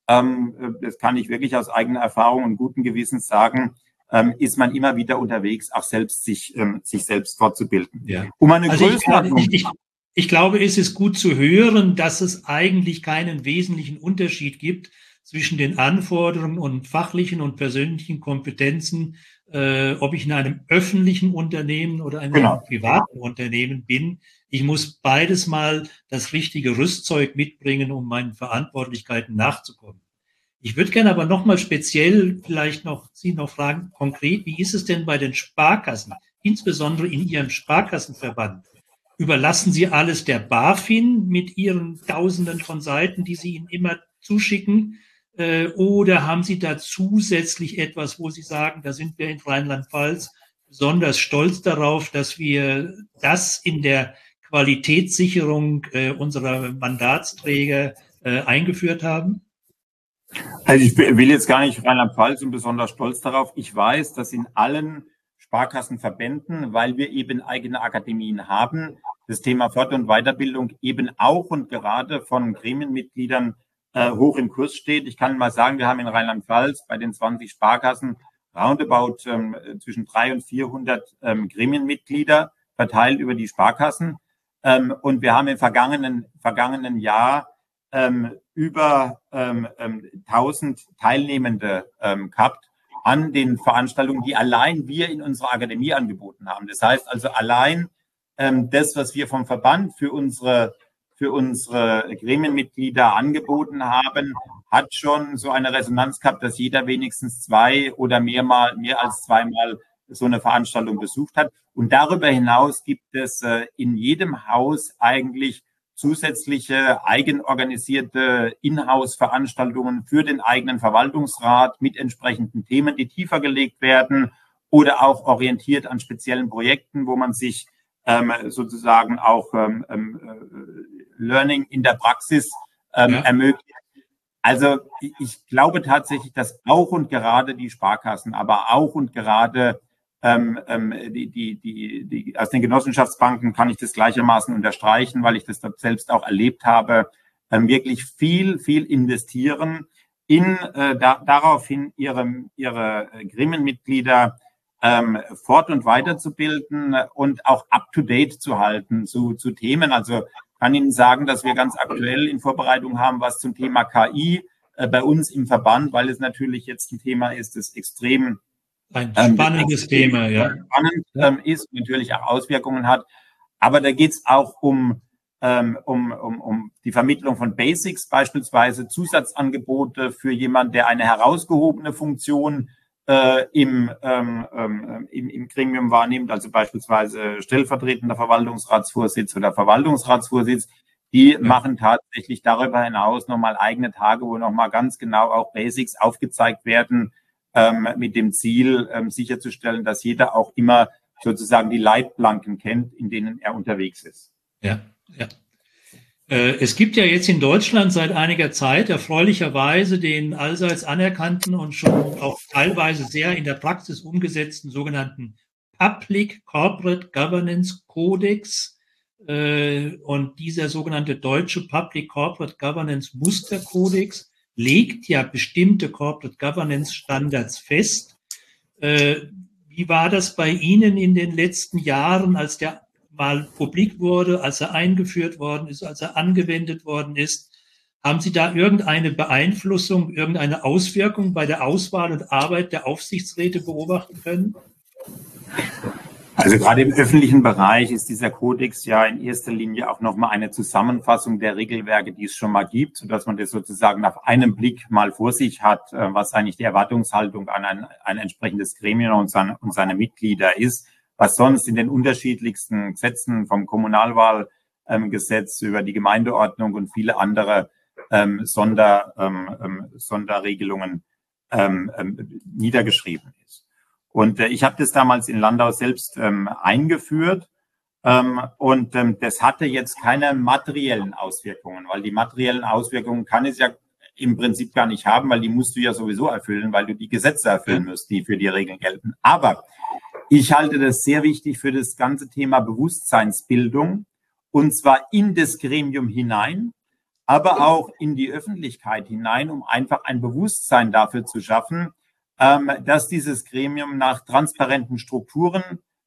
ähm, das kann ich wirklich aus eigener Erfahrung und guten Gewissens sagen, ähm, ist man immer wieder unterwegs, auch selbst sich, ähm, sich selbst fortzubilden. Ja. Um eine also Größenordnung. Ich, ich, Ich glaube, es ist gut zu hören, dass es eigentlich keinen wesentlichen Unterschied gibt zwischen den Anforderungen und fachlichen und persönlichen Kompetenzen, äh, ob ich in einem öffentlichen Unternehmen oder in Genau. einem privaten Unternehmen bin. Ich muss beides mal das richtige Rüstzeug mitbringen, um meinen Verantwortlichkeiten nachzukommen. Ich würde gerne aber nochmal speziell vielleicht noch Sie noch fragen, konkret, wie ist es denn bei den Sparkassen, insbesondere in Ihrem Sparkassenverband? Überlassen Sie alles der BaFin mit ihren Tausenden von Seiten, die Sie ihnen immer zuschicken? Äh, oder haben Sie da zusätzlich etwas, wo Sie sagen, da sind wir in Rheinland-Pfalz besonders stolz darauf, dass wir das in der Qualitätssicherung äh, unserer Mandatsträger äh, eingeführt haben? Also ich will jetzt gar nicht Rheinland-Pfalz und besonders stolz darauf. Ich weiß, dass in allen Sparkassenverbänden, weil wir eben eigene Akademien haben, das Thema Fort- und Weiterbildung eben auch und gerade von Gremienmitgliedern äh, hoch im Kurs steht. Ich kann mal sagen, wir haben in Rheinland-Pfalz bei den zwanzig Sparkassen roundabout ähm, zwischen dreihundert und vierhundert ähm, Gremienmitglieder verteilt über die Sparkassen. Ähm, und wir haben im vergangenen, vergangenen Jahr ähm, über ähm, tausend Teilnehmende ähm, gehabt an den Veranstaltungen, die allein wir in unserer Akademie angeboten haben. Das heißt also allein ähm, das, was wir vom Verband für unsere, für unsere Gremienmitglieder angeboten haben, hat schon so eine Resonanz gehabt, dass jeder wenigstens zwei oder mehrmal, mehr als zweimal so eine Veranstaltung besucht hat. Und darüber hinaus gibt es äh, in jedem Haus eigentlich zusätzliche eigenorganisierte Inhouse-Veranstaltungen für den eigenen Verwaltungsrat mit entsprechenden Themen, die tiefer gelegt werden oder auch orientiert an speziellen Projekten, wo man sich ähm, sozusagen auch ähm, äh, Learning in der Praxis ähm, ja. ermöglicht. Also ich glaube tatsächlich, dass auch und gerade die Sparkassen, aber auch und gerade Ähm, ähm, die, die, die, die, aus den Genossenschaftsbanken kann ich das gleichermaßen unterstreichen, weil ich das selbst auch erlebt habe, ähm, wirklich viel, viel investieren in äh, da, daraufhin ihre, ihre Gremienmitglieder ähm, fort- und weiterzubilden und auch up-to-date zu halten zu, zu Themen. Also kann Ihnen sagen, dass wir ganz aktuell in Vorbereitung haben, was zum Thema K I äh, bei uns im Verband, weil es natürlich jetzt ein Thema ist, das extrem Ein spannendes ähm, Thema, ja. Spannend ähm, ist und natürlich auch Auswirkungen hat. Aber da geht es auch um, ähm, um, um, um die Vermittlung von Basics, beispielsweise Zusatzangebote für jemanden, der eine herausgehobene Funktion äh, im, ähm, ähm, im, im Gremium wahrnimmt, also beispielsweise stellvertretender Verwaltungsratsvorsitz oder Verwaltungsratsvorsitz. Die ja. machen tatsächlich darüber hinaus nochmal eigene Tage, wo nochmal ganz genau auch Basics aufgezeigt werden, mit dem Ziel, ähm, sicherzustellen, dass jeder auch immer sozusagen die Leitplanken kennt, in denen er unterwegs ist. Ja, ja. Äh, es gibt ja jetzt in Deutschland seit einiger Zeit erfreulicherweise den allseits anerkannten und schon auch teilweise sehr in der Praxis umgesetzten sogenannten Public Corporate Governance Codex. Äh, und dieser sogenannte deutsche Public Corporate Governance Musterkodex legt ja bestimmte Corporate Governance Standards fest. Äh, wie war das bei Ihnen in den letzten Jahren, als der mal publik wurde, als er eingeführt worden ist, als er angewendet worden ist? Haben Sie da irgendeine Beeinflussung, irgendeine Auswirkung bei der Auswahl und Arbeit der Aufsichtsräte beobachten können? Also gerade im öffentlichen Bereich ist dieser Kodex ja in erster Linie auch nochmal eine Zusammenfassung der Regelwerke, die es schon mal gibt, sodass man das sozusagen auf einen Blick mal vor sich hat, was eigentlich die Erwartungshaltung an ein, ein entsprechendes Gremium und seine, und seine Mitglieder ist, was sonst in den unterschiedlichsten Gesetzen vom Kommunalwahlgesetz ähm, über die Gemeindeordnung und viele andere ähm, Sonder, ähm, Sonderregelungen ähm, ähm, niedergeschrieben ist. Und äh, ich habe das damals in Landau selbst ähm, eingeführt ähm, und ähm, das hatte jetzt keine materiellen Auswirkungen, weil die materiellen Auswirkungen kann es ja im Prinzip gar nicht haben, weil die musst du ja sowieso erfüllen, weil du die Gesetze erfüllen musst, die für die Regeln gelten. Aber ich halte das sehr wichtig für das ganze Thema Bewusstseinsbildung und zwar in das Gremium hinein, aber auch in die Öffentlichkeit hinein, um einfach ein Bewusstsein dafür zu schaffen, dass dieses Gremium nach transparenten Strukturen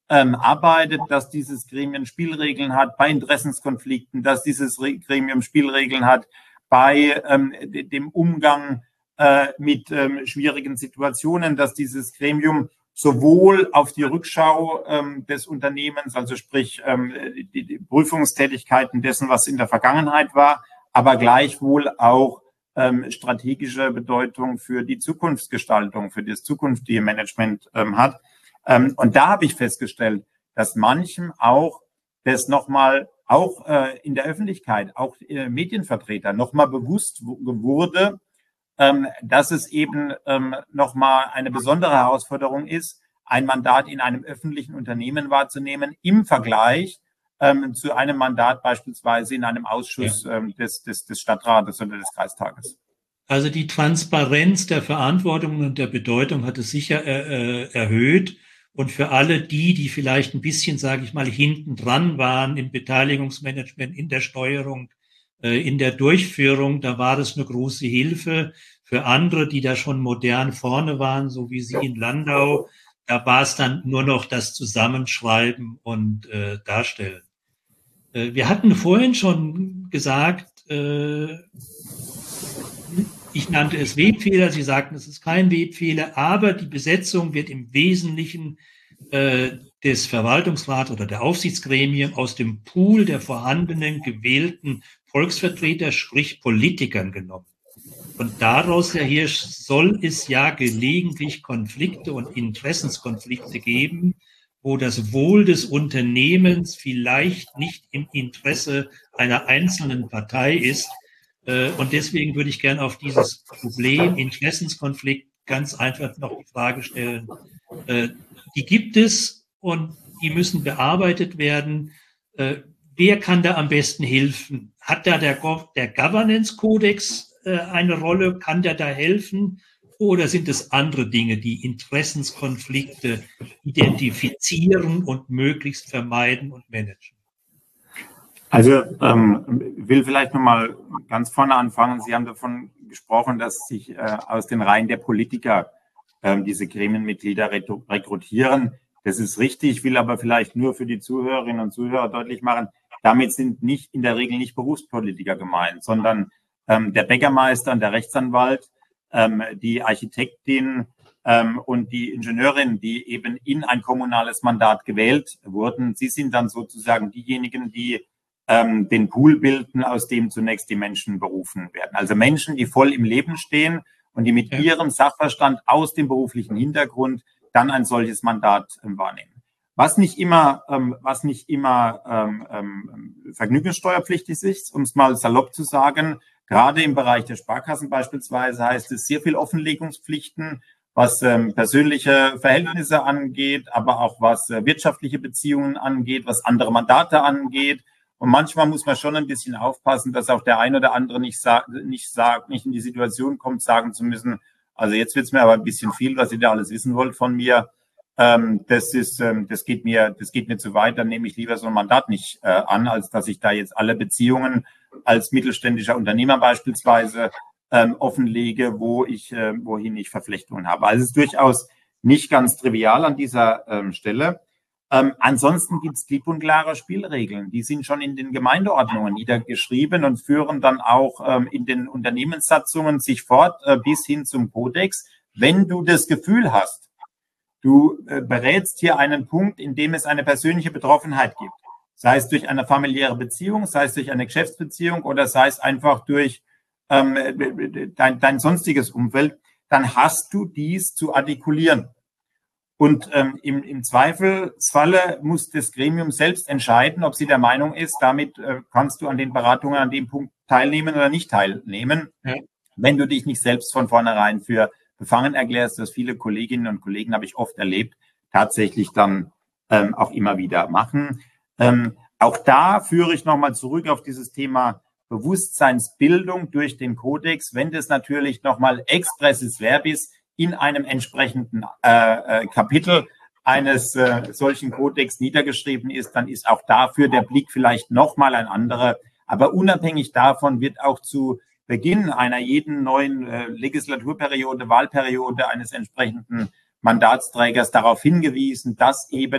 ähm, arbeitet, dass dieses Gremium Spielregeln hat bei Interessenskonflikten, dass dieses Gremium Spielregeln hat bei ähm, dem Umgang äh, mit ähm, schwierigen Situationen, dass dieses Gremium sowohl auf die Rückschau ähm, des Unternehmens, also sprich ähm, die, die Prüfungstätigkeiten dessen, was in der Vergangenheit war, aber gleichwohl auch ähm, strategische Bedeutung für die Zukunftsgestaltung, für das zukünftige Management ähm, hat. Ähm, und da habe ich festgestellt, dass manchem auch das nochmal, auch äh, in der Öffentlichkeit, auch äh, Medienvertreter nochmal bewusst wurde, ähm, dass es eben ähm, nochmal eine besondere Herausforderung ist, ein Mandat in einem öffentlichen Unternehmen wahrzunehmen im Vergleich ähm, zu einem Mandat beispielsweise in einem Ausschuss ja. ähm, des, des, des Stadtrates oder des Kreistages. Also die Transparenz der Verantwortung und der Bedeutung hat es sicher äh, erhöht. Und für alle die, die vielleicht ein bisschen, sage ich mal, hinten dran waren im Beteiligungsmanagement, in der Steuerung, äh, in der Durchführung, da war das eine große Hilfe. Für andere, die da schon modern vorne waren, so wie Sie in Landau, da war es dann nur noch das Zusammenschreiben und äh, Darstellen. Äh, wir hatten vorhin schon gesagt, äh, ich nannte es Webfehler, Sie sagten, es ist kein Webfehler, aber die Besetzung wird im Wesentlichen äh, des Verwaltungsrats oder der Aufsichtsgremien aus dem Pool der vorhandenen gewählten Volksvertreter, sprich Politikern genommen. Und daraus, Herr Hirsch, soll es ja gelegentlich Konflikte und Interessenskonflikte geben, wo das Wohl des Unternehmens vielleicht nicht im Interesse einer einzelnen Partei ist. Und deswegen würde ich gerne auf dieses Problem Interessenskonflikt ganz einfach noch die Frage stellen. Die gibt es und die müssen bearbeitet werden. Wer kann da am besten helfen? Hat da der, der Governance-Kodex eine Rolle? Kann der da helfen? Oder sind es andere Dinge, die Interessenskonflikte identifizieren und möglichst vermeiden und managen? Also ähm, will vielleicht nochmal ganz vorne anfangen. Sie haben davon gesprochen, dass sich äh, aus den Reihen der Politiker äh, diese Gremienmitglieder rekrutieren. Das ist richtig, will aber vielleicht nur für die Zuhörerinnen und Zuhörer deutlich machen, damit sind nicht in der Regel nicht Berufspolitiker gemeint, sondern ähm, der Bäckermeister und der Rechtsanwalt, ähm, die Architektin ähm, und die Ingenieurin, die eben in ein kommunales Mandat gewählt wurden. Sie sind dann sozusagen diejenigen, die den Pool bilden, aus dem zunächst die Menschen berufen werden. Also Menschen, die voll im Leben stehen und die mit ja. ihrem Sachverstand aus dem beruflichen Hintergrund dann ein solches Mandat ähm, wahrnehmen. Was nicht immer, ähm, was nicht immer ähm, ähm, vergnügungssteuerpflichtig ist, um es mal salopp zu sagen, gerade im Bereich der Sparkassen beispielsweise heißt es sehr viel Offenlegungspflichten, was ähm, persönliche Verhältnisse angeht, aber auch was äh, wirtschaftliche Beziehungen angeht, was andere Mandate angeht. Und manchmal muss man schon ein bisschen aufpassen, dass auch der ein oder andere nicht sagt, nicht sagt, nicht in die Situation kommt, sagen zu müssen, also jetzt wird's mir aber ein bisschen viel, was ihr da alles wissen wollt von mir. Ähm, das ist, ähm, das geht mir, das geht mir zu weit, dann nehme ich lieber so ein Mandat nicht äh, an, als dass ich da jetzt alle Beziehungen als mittelständischer Unternehmer beispielsweise ähm, offenlege, wo ich, äh, wohin ich Verflechtungen habe. Also es ist durchaus nicht ganz trivial an dieser ähm, Stelle. Ähm, ansonsten gibt es klipp und klare Spielregeln. Die sind schon in den Gemeindeordnungen niedergeschrieben und führen dann auch ähm, in den Unternehmenssatzungen sich fort äh, bis hin zum Kodex. Wenn du das Gefühl hast, du äh, berätst hier einen Punkt, in dem es eine persönliche Betroffenheit gibt, sei es durch eine familiäre Beziehung, sei es durch eine Geschäftsbeziehung oder sei es einfach durch ähm, dein, dein sonstiges Umfeld, dann hast du dies zu artikulieren. Und ähm, im, im Zweifelsfalle muss das Gremium selbst entscheiden, ob sie der Meinung ist, damit äh, kannst du an den Beratungen an dem Punkt teilnehmen oder nicht teilnehmen. Ja. Wenn du dich nicht selbst von vornherein für befangen erklärst, dass viele Kolleginnen und Kollegen, habe ich oft erlebt, tatsächlich dann ähm, auch immer wieder machen. Ähm, auch da führe ich nochmal zurück auf dieses Thema Bewusstseinsbildung durch den Kodex. Wenn das natürlich nochmal expressis verbis in einem entsprechenden äh, äh, Kapitel eines äh, solchen Kodex niedergeschrieben ist, dann ist auch dafür der Blick vielleicht nochmal ein anderer. Aber unabhängig davon wird auch zu Beginn einer jeden neuen äh, Legislaturperiode, Wahlperiode eines entsprechenden Mandatsträgers darauf hingewiesen, dass eben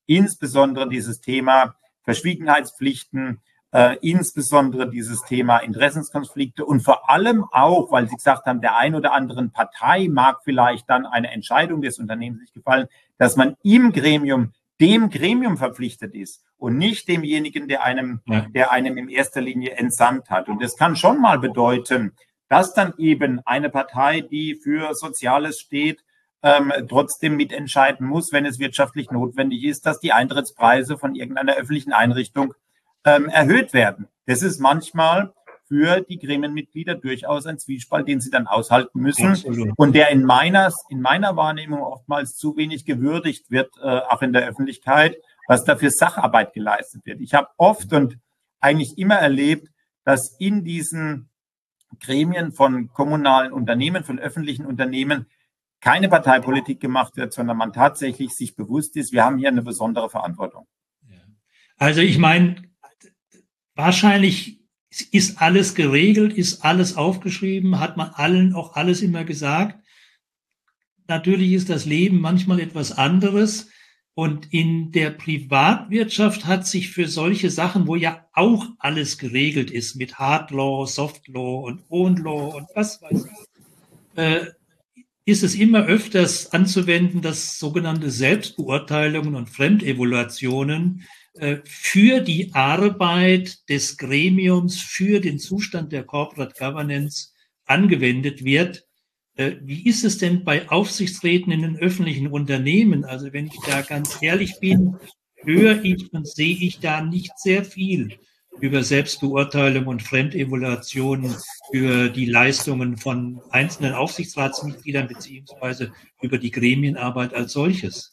insbesondere dieses Thema Verschwiegenheitspflichten, äh, insbesondere dieses Thema Interessenskonflikte und vor allem auch, weil Sie gesagt haben, der ein oder anderen Partei mag vielleicht dann eine Entscheidung des Unternehmens nicht gefallen, dass man im Gremium dem Gremium verpflichtet ist und nicht demjenigen, der einem, ja. der einem in erster Linie entsandt hat. Und das kann schon mal bedeuten, dass dann eben eine Partei, die für Soziales steht, ähm, trotzdem mitentscheiden muss, wenn es wirtschaftlich notwendig ist, dass die Eintrittspreise von irgendeiner öffentlichen Einrichtung ähm, erhöht werden. Das ist manchmal für die Gremienmitglieder durchaus ein Zwiespalt, den sie dann aushalten müssen. Absolut. Und der in meiner, in meiner Wahrnehmung oftmals zu wenig gewürdigt wird, äh, auch in der Öffentlichkeit, was da für Sacharbeit geleistet wird. Ich habe oft und eigentlich immer erlebt, dass in diesen Gremien von kommunalen Unternehmen, von öffentlichen Unternehmen keine Parteipolitik gemacht wird, sondern man tatsächlich sich bewusst ist, wir haben hier eine besondere Verantwortung. Also ich meine, wahrscheinlich ist alles geregelt, ist alles aufgeschrieben, hat man allen auch alles immer gesagt. Natürlich ist das Leben manchmal etwas anderes. Und in der Privatwirtschaft hat sich für solche Sachen, wo ja auch alles geregelt ist, mit Hard Law, Soft Law und Own Law und was weiß ich, äh, ist es immer öfters anzuwenden, dass sogenannte Selbstbeurteilungen und Fremdevaluationen für die Arbeit des Gremiums, für den Zustand der Corporate Governance angewendet wird. Wie ist es denn bei Aufsichtsräten in den öffentlichen Unternehmen? Also wenn ich da ganz ehrlich bin, höre ich und sehe ich da nicht sehr viel über Selbstbeurteilung und Fremdevaluationen für die Leistungen von einzelnen Aufsichtsratsmitgliedern beziehungsweise über die Gremienarbeit als solches.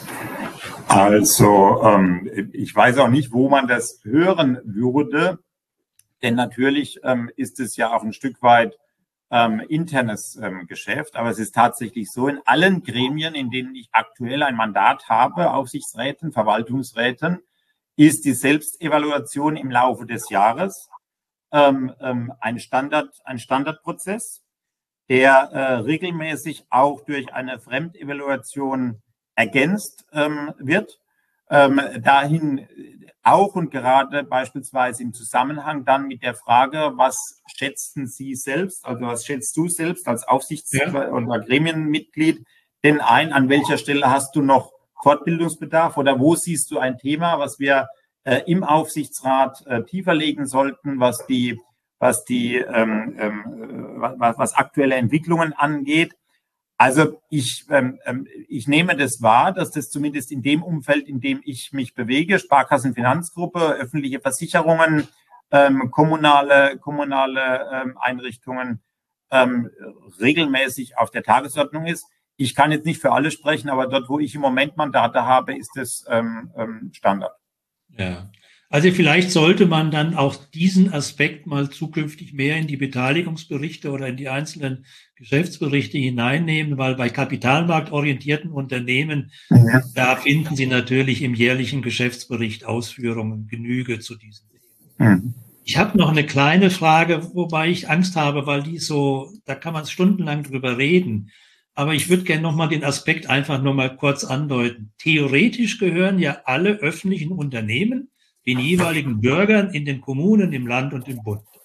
Also ähm, ich weiß auch nicht, wo man das hören würde, denn natürlich ähm, ist es ja auch ein Stück weit ähm, internes ähm, Geschäft, aber es ist tatsächlich so, in allen Gremien, in denen ich aktuell ein Mandat habe, Aufsichtsräten, Verwaltungsräten, ist die Selbstevaluation im Laufe des Jahres ähm, ähm, ein Standard, ein Standardprozess, der äh, regelmäßig auch durch eine Fremdevaluation ergänzt ähm, wird, ähm, dahin auch und gerade beispielsweise im Zusammenhang dann mit der Frage, was schätzen Sie selbst, also was schätzt du selbst als Aufsichts- ja. oder Gremienmitglied denn ein, an welcher Stelle hast du noch Fortbildungsbedarf oder wo siehst du ein Thema, was wir äh, im Aufsichtsrat äh, tiefer legen sollten, was die, was die, ähm, ähm, was, was aktuelle Entwicklungen angeht. Also ich, ähm, ich nehme das wahr, dass das zumindest in dem Umfeld, in dem ich mich bewege, Sparkassenfinanzgruppe, öffentliche Versicherungen, ähm, kommunale, kommunale ähm, Einrichtungen ähm, regelmäßig auf der Tagesordnung ist. Ich kann jetzt nicht für alle sprechen, aber dort, wo ich im Moment Mandate habe, ist es ähm, ähm, Standard. Ja. Also vielleicht sollte man dann auch diesen Aspekt mal zukünftig mehr in die Beteiligungsberichte oder in die einzelnen Geschäftsberichte hineinnehmen, weil bei kapitalmarktorientierten Unternehmen, ja. da finden Sie natürlich im jährlichen Geschäftsbericht Ausführungen, Genüge zu diesen Themen. Mhm. Ich habe noch eine kleine Frage, wobei ich Angst habe, weil die so, da kann man stundenlang drüber reden. Aber ich würde gerne nochmal den Aspekt einfach nur mal kurz andeuten. Theoretisch gehören ja alle öffentlichen Unternehmen den jeweiligen Bürgern in den Kommunen, im Land und im Bund.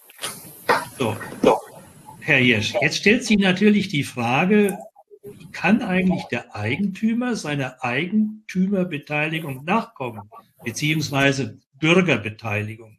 So, so, Herr Hirsch, jetzt stellt sich natürlich die Frage, wie kann eigentlich der Eigentümer seiner Eigentümerbeteiligung nachkommen, beziehungsweise Bürgerbeteiligung?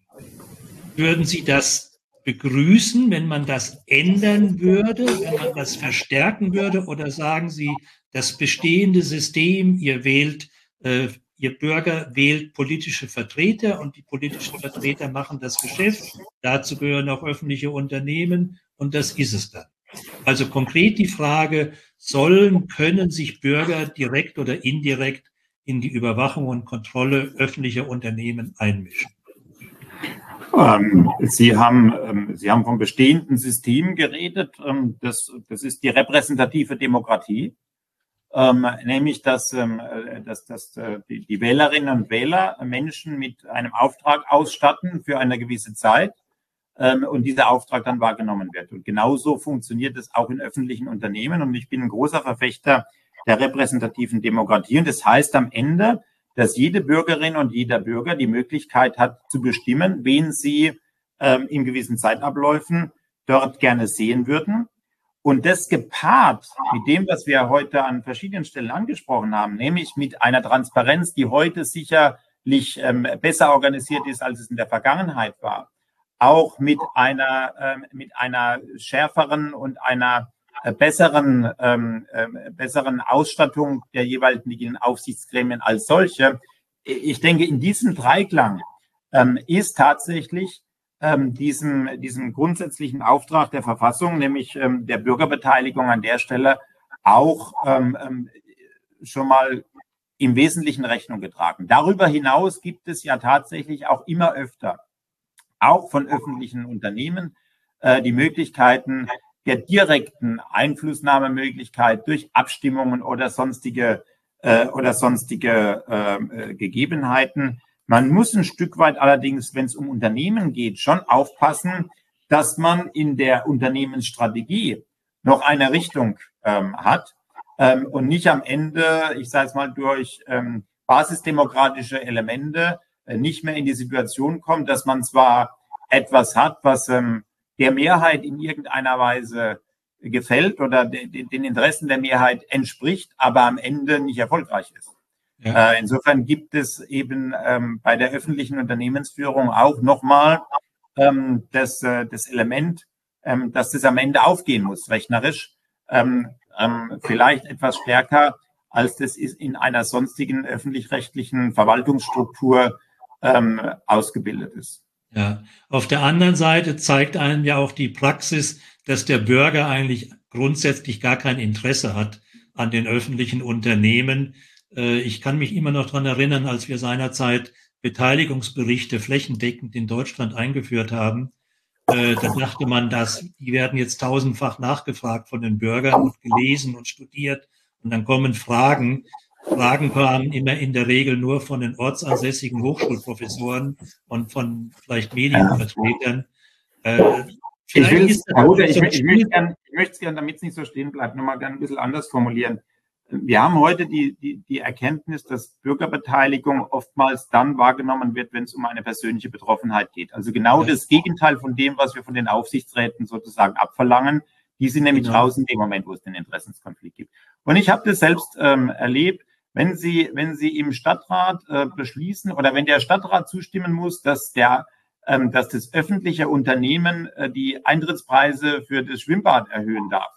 Würden Sie das begrüßen, wenn man das ändern würde, wenn man das verstärken würde, oder sagen Sie, das bestehende System, ihr wählt äh, Ihr Bürger wählt politische Vertreter und die politischen Vertreter machen das Geschäft. Dazu gehören auch öffentliche Unternehmen und das ist es dann. Also konkret die Frage, sollen, können sich Bürger direkt oder indirekt in die Überwachung und Kontrolle öffentlicher Unternehmen einmischen? Ähm, Sie haben, ähm, Sie haben vom bestehenden System geredet. Ähm, das, das ist die repräsentative Demokratie. Ähm, nämlich, dass, ähm, dass, dass äh, die, die Wählerinnen und Wähler Menschen mit einem Auftrag ausstatten für eine gewisse Zeit ähm, und dieser Auftrag dann wahrgenommen wird. Und genauso funktioniert es auch in öffentlichen Unternehmen. Und ich bin ein großer Verfechter der repräsentativen Demokratie. Und das heißt am Ende, dass jede Bürgerin und jeder Bürger die Möglichkeit hat, zu bestimmen, wen sie ähm, in gewissen Zeitabläufen dort gerne sehen würden. Und das gepaart mit dem, was wir heute an verschiedenen Stellen angesprochen haben, nämlich mit einer Transparenz, die heute sicherlich ähm, besser organisiert ist, als es in der Vergangenheit war, auch mit einer, ähm, mit einer schärferen und einer äh, besseren, ähm, äh, besseren Ausstattung der jeweiligen Aufsichtsgremien als solche. Ich denke, in diesem Dreiklang ähm, ist tatsächlich ähm, diesem, diesem grundsätzlichen Auftrag der Verfassung, nämlich ähm, der Bürgerbeteiligung an der Stelle, auch ähm, schon mal im Wesentlichen Rechnung getragen. Darüber hinaus gibt es ja tatsächlich auch immer öfter, auch von öffentlichen Unternehmen, äh, die Möglichkeiten der direkten Einflussnahmemöglichkeit durch Abstimmungen oder sonstige äh, oder sonstige äh, Gegebenheiten. Man muss ein Stück weit allerdings, wenn es um Unternehmen geht, schon aufpassen, dass man in der Unternehmensstrategie noch eine Richtung ähm, hat ähm, und nicht am Ende, ich sage es mal, durch ähm, basisdemokratische Elemente äh, nicht mehr in die Situation kommt, dass man zwar etwas hat, was ähm, der Mehrheit in irgendeiner Weise gefällt oder de, de, den Interessen der Mehrheit entspricht, aber am Ende nicht erfolgreich ist. Ja. Äh, insofern gibt es eben ähm, bei der öffentlichen Unternehmensführung auch nochmal ähm, das, äh, das Element, ähm, dass das am Ende aufgehen muss, rechnerisch, ähm, ähm, vielleicht etwas stärker, als das ist in einer sonstigen öffentlich-rechtlichen Verwaltungsstruktur ähm, ausgebildet ist. Ja, auf der anderen Seite zeigt einem ja auch die Praxis, dass der Bürger eigentlich grundsätzlich gar kein Interesse hat an den öffentlichen Unternehmen. Ich kann mich immer noch daran erinnern, als wir seinerzeit Beteiligungsberichte flächendeckend in Deutschland eingeführt haben. Da dachte man, dass die werden jetzt tausendfach nachgefragt von den Bürgern und gelesen und studiert. Und dann kommen Fragen. Fragen kamen immer in der Regel nur von den ortsansässigen Hochschulprofessoren und von vielleicht Medienvertretern. Äh, ich will es ich, ich gern, gern, damit es nicht so stehen bleibt, nochmal gerne ein bisschen anders formulieren. Wir haben heute die, die, die Erkenntnis, dass Bürgerbeteiligung oftmals dann wahrgenommen wird, wenn es um eine persönliche Betroffenheit geht. Also genau ja. das Gegenteil von dem, was wir von den Aufsichtsräten sozusagen abverlangen. Die sind nämlich genau. raus in dem Moment, wo es den Interessenskonflikt gibt. Und ich habe das selbst ähm, erlebt. Wenn Sie, wenn Sie im Stadtrat äh, beschließen oder wenn der Stadtrat zustimmen muss, dass der, ähm, dass das öffentliche Unternehmen äh, die Eintrittspreise für das Schwimmbad erhöhen darf,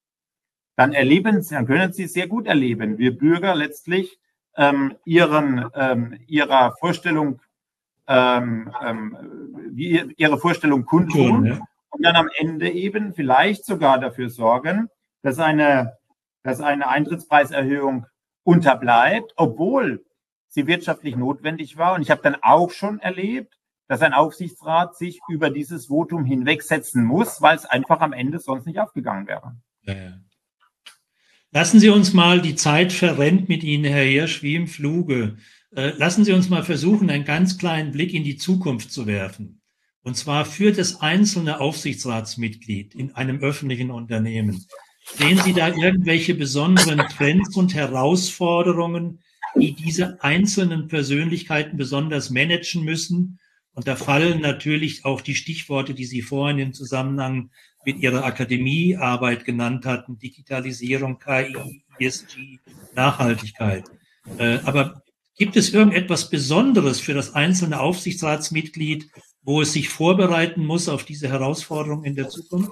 dann erleben Sie, dann können Sie sehr gut erleben, wie Bürger letztlich ähm, ihren, ähm, ihrer Vorstellung, ähm, ähm, wie ihre Vorstellung kundtun ja. und dann am Ende eben vielleicht sogar dafür sorgen, dass eine, dass eine Eintrittspreiserhöhung unterbleibt, obwohl sie wirtschaftlich notwendig war. Und ich habe dann auch schon erlebt, dass ein Aufsichtsrat sich über dieses Votum hinwegsetzen muss, weil es einfach am Ende sonst nicht aufgegangen wäre. Ja, ja. Lassen Sie uns mal, die Zeit verrennt mit Ihnen, Herr Hirsch, wie im Fluge. Äh, lassen Sie uns mal versuchen, einen ganz kleinen Blick in die Zukunft zu werfen. Und zwar für das einzelne Aufsichtsratsmitglied in einem öffentlichen Unternehmen. Sehen Sie da irgendwelche besonderen Trends und Herausforderungen, die diese einzelnen Persönlichkeiten besonders managen müssen? Und da fallen natürlich auch die Stichworte, die Sie vorhin im Zusammenhang mit Ihrer Akademiearbeit genannt hatten: Digitalisierung, K I, E S G, Nachhaltigkeit. Aber gibt es irgendetwas Besonderes für das einzelne Aufsichtsratsmitglied, wo es sich vorbereiten muss auf diese Herausforderung in der Zukunft?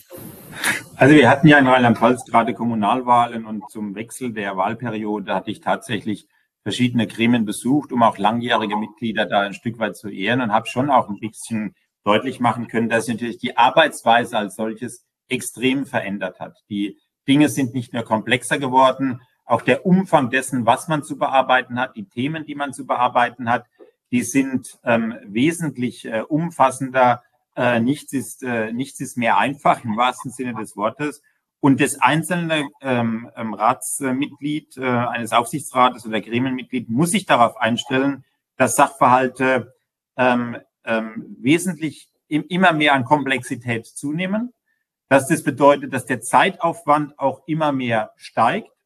Also wir hatten ja in Rheinland-Pfalz gerade Kommunalwahlen und zum Wechsel der Wahlperiode hatte ich tatsächlich verschiedene Gremien besucht, um auch langjährige Mitglieder da ein Stück weit zu ehren und habe schon auch ein bisschen deutlich machen können, dass sich natürlich die Arbeitsweise als solches extrem verändert hat. Die Dinge sind nicht nur komplexer geworden, auch der Umfang dessen, was man zu bearbeiten hat, die Themen, die man zu bearbeiten hat, die sind ähm, wesentlich äh, umfassender. Äh, nichts ist, äh, nichts ist mehr einfach im wahrsten Sinne des Wortes. Und das einzelne ähm, ähm, Ratsmitglied äh, eines Aufsichtsrates oder Gremienmitglied muss sich darauf einstellen, dass Sachverhalte ähm, ähm, wesentlich im, immer mehr an Komplexität zunehmen, dass das bedeutet, dass der Zeitaufwand auch immer mehr steigt,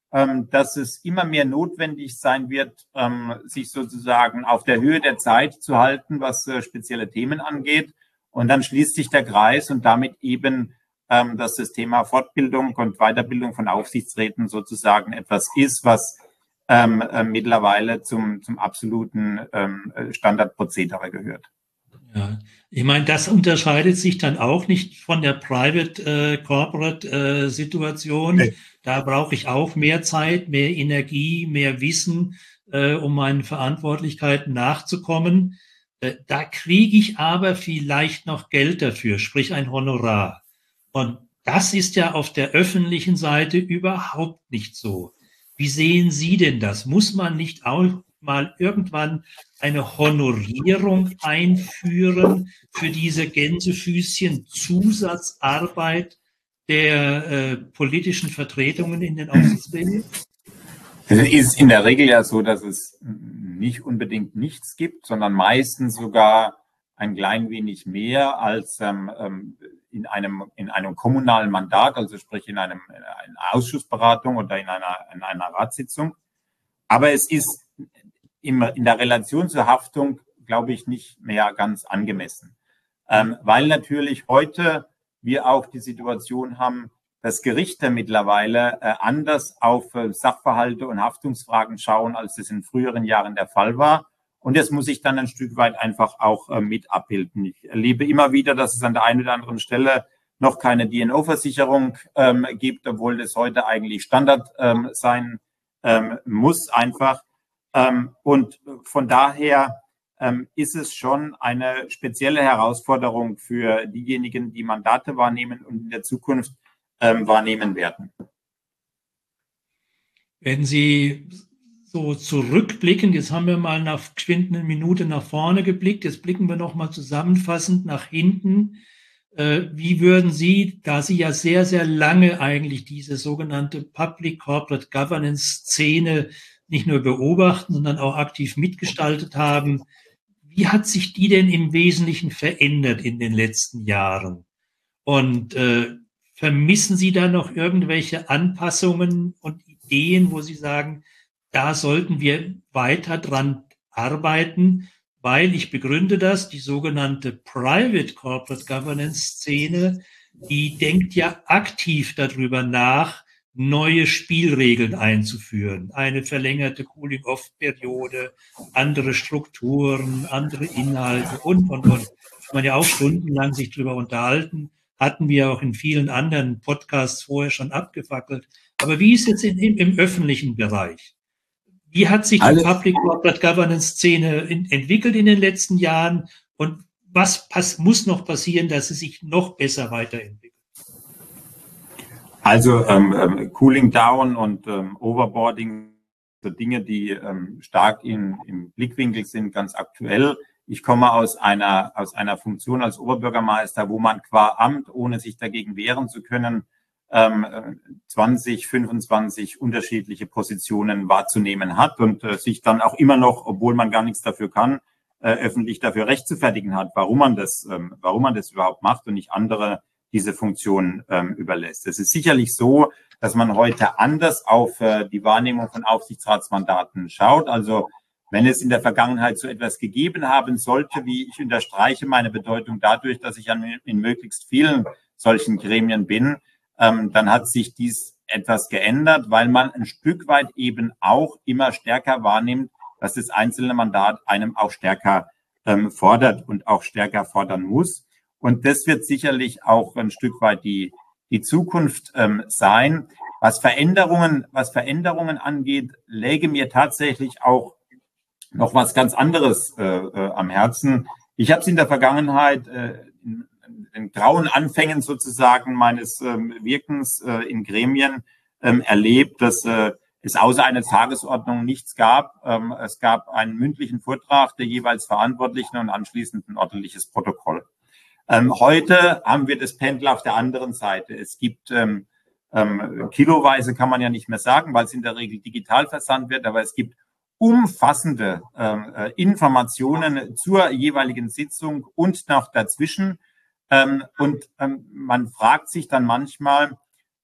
dass es immer mehr notwendig sein wird, sich sozusagen auf der Höhe der Zeit zu halten, was spezielle Themen angeht. Und dann schließt sich der Kreis und damit eben, dass das Thema Fortbildung und Weiterbildung von Aufsichtsräten sozusagen etwas ist, was ähm, äh, mittlerweile zum, zum absoluten ähm, Standardprozedere gehört. Ja, ich meine, das unterscheidet sich dann auch nicht von der Private äh, Corporate äh, Situation. Nee. Da brauche ich auch mehr Zeit, mehr Energie, mehr Wissen, äh, um meinen Verantwortlichkeiten nachzukommen. Äh, da kriege ich aber vielleicht noch Geld dafür, sprich ein Honorar. Und das ist ja auf der öffentlichen Seite überhaupt nicht so. Wie sehen Sie denn das? Muss man nicht auch mal irgendwann eine Honorierung einführen für diese Gänsefüßchen Zusatzarbeit der äh, politischen Vertretungen in den Aufsichtsräten? Es ist in der Regel ja so, dass es nicht unbedingt nichts gibt, sondern meistens sogar ein klein wenig mehr als ähm, in einem in einem kommunalen Mandat, also sprich in einem in einer Ausschussberatung oder in einer in einer Ratssitzung. Aber es ist immer in der Relation zur Haftung, glaube ich, nicht mehr ganz angemessen, ähm, weil natürlich heute wir auch die Situation haben, dass Gerichte mittlerweile äh, anders auf äh, Sachverhalte und Haftungsfragen schauen, als es in früheren Jahren der Fall war. Und das muss ich dann ein Stück weit einfach auch äh, mit abbilden. Ich erlebe immer wieder, dass es an der einen oder anderen Stelle noch keine D N O-Versicherung ähm, gibt, obwohl das heute eigentlich Standard ähm, sein ähm, muss einfach. Ähm, und von daher ähm, ist es schon eine spezielle Herausforderung für diejenigen, die Mandate wahrnehmen und in der Zukunft ähm, wahrnehmen werden. Wenn Sie so zurückblicken, jetzt haben wir mal nach geschwind eine Minute nach vorne geblickt, jetzt blicken wir noch mal zusammenfassend nach hinten. Äh, wie würden Sie, da Sie ja sehr, sehr lange eigentlich diese sogenannte Public Corporate Governance Szene nicht nur beobachten, sondern auch aktiv mitgestaltet haben, wie hat sich die denn im Wesentlichen verändert in den letzten Jahren? Und äh, vermissen Sie da noch irgendwelche Anpassungen und Ideen, wo Sie sagen, da sollten wir weiter dran arbeiten, weil ich begründe das, die sogenannte Private Corporate Governance Szene, die denkt ja aktiv darüber nach, neue Spielregeln einzuführen, eine verlängerte Cooling-off-Periode, andere Strukturen, andere Inhalte und, und, und. Kann man ja auch stundenlang sich drüber unterhalten, hatten wir auch in vielen anderen Podcasts vorher schon abgefackelt. Aber wie ist jetzt in, im, im öffentlichen Bereich? Wie hat sich die Public Corporate Governance Szene in, entwickelt in den letzten Jahren und was pass, muss noch passieren, dass sie sich noch besser weiterentwickelt? Also ähm, Cooling Down und ähm, Overboarding, so Dinge, die ähm, stark in, im Blickwinkel sind, ganz aktuell. Ich komme aus einer aus einer Funktion als Oberbürgermeister, wo man qua Amt, ohne sich dagegen wehren zu können, zwanzig, fünfundzwanzig unterschiedliche Positionen wahrzunehmen hat und äh, sich dann auch immer noch, obwohl man gar nichts dafür kann, äh, öffentlich dafür rechtfertigen hat, warum man das, ähm, warum man das überhaupt macht und nicht andere diese Funktion ähm, überlässt. Es ist sicherlich so, dass man heute anders auf äh, die Wahrnehmung von Aufsichtsratsmandaten schaut. Also wenn es in der Vergangenheit so etwas gegeben haben sollte, wie ich unterstreiche meine Bedeutung dadurch, dass ich an, in möglichst vielen solchen Gremien bin, Ähm, dann hat sich dies etwas geändert, weil man ein Stück weit eben auch immer stärker wahrnimmt, dass das einzelne Mandat einem auch stärker ähm, fordert und auch stärker fordern muss. Und das wird sicherlich auch ein Stück weit die, die Zukunft ähm, sein. Was Veränderungen, was Veränderungen angeht, läge mir tatsächlich auch noch was ganz anderes äh, äh, am Herzen. Ich habe es in der Vergangenheit äh, in, in grauen Anfängen sozusagen meines ähm, Wirkens äh, in Gremien ähm, erlebt, dass äh, es außer einer Tagesordnung nichts gab. Ähm, es gab einen mündlichen Vortrag der jeweils Verantwortlichen und anschließend ein ordentliches Protokoll. Ähm, heute haben wir das Pendel auf der anderen Seite. Es gibt ähm, ähm, kiloweise kann man ja nicht mehr sagen, weil es in der Regel digital versandt wird, aber es gibt umfassende äh, Informationen zur jeweiligen Sitzung und noch dazwischen. Ähm, und ähm, man fragt sich dann manchmal,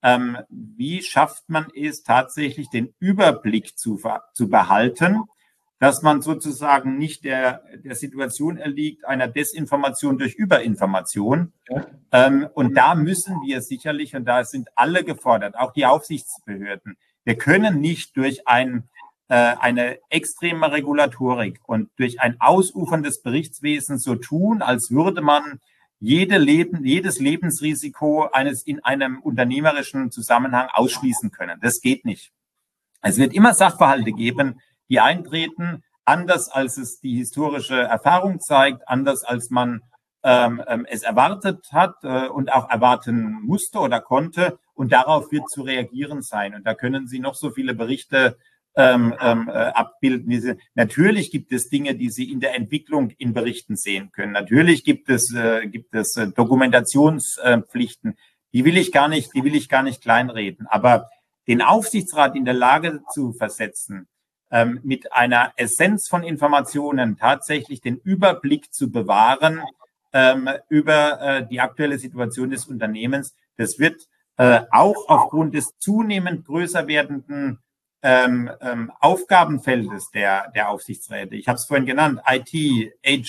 ähm, wie schafft man es tatsächlich, den Überblick zu, zu behalten, dass man sozusagen nicht der, der Situation erliegt, einer Desinformation durch Überinformation. Ja. Ähm, und da müssen wir sicherlich, und da sind alle gefordert, auch die Aufsichtsbehörden, wir können nicht durch ein, äh, eine extreme Regulatorik und durch ein Ausufern des Berichtswesens so tun, als würde man jede Leben, jedes Lebensrisiko eines in einem unternehmerischen Zusammenhang ausschließen können. Das geht nicht. Es wird immer Sachverhalte geben, die eintreten, anders als es die historische Erfahrung zeigt, anders als man ähm, es erwartet hat äh, und auch erwarten musste oder konnte. Und darauf wird zu reagieren sein. Und da können Sie noch so viele Berichte ähm, ähm, äh, abbilden. Diese, natürlich gibt es Dinge, die Sie in der Entwicklung in Berichten sehen können. Natürlich gibt es, äh, gibt es äh, Dokumentationspflichten. Die will ich gar nicht, die will ich gar nicht kleinreden. Aber den Aufsichtsrat in der Lage zu versetzen, ähm, mit einer Essenz von Informationen tatsächlich den Überblick zu bewahren ähm, über äh, die aktuelle Situation des Unternehmens, das wird äh, auch aufgrund des zunehmend größer werdenden ähm, ähm, Aufgabenfeldes der, der Aufsichtsräte, ich habe es vorhin genannt, I T,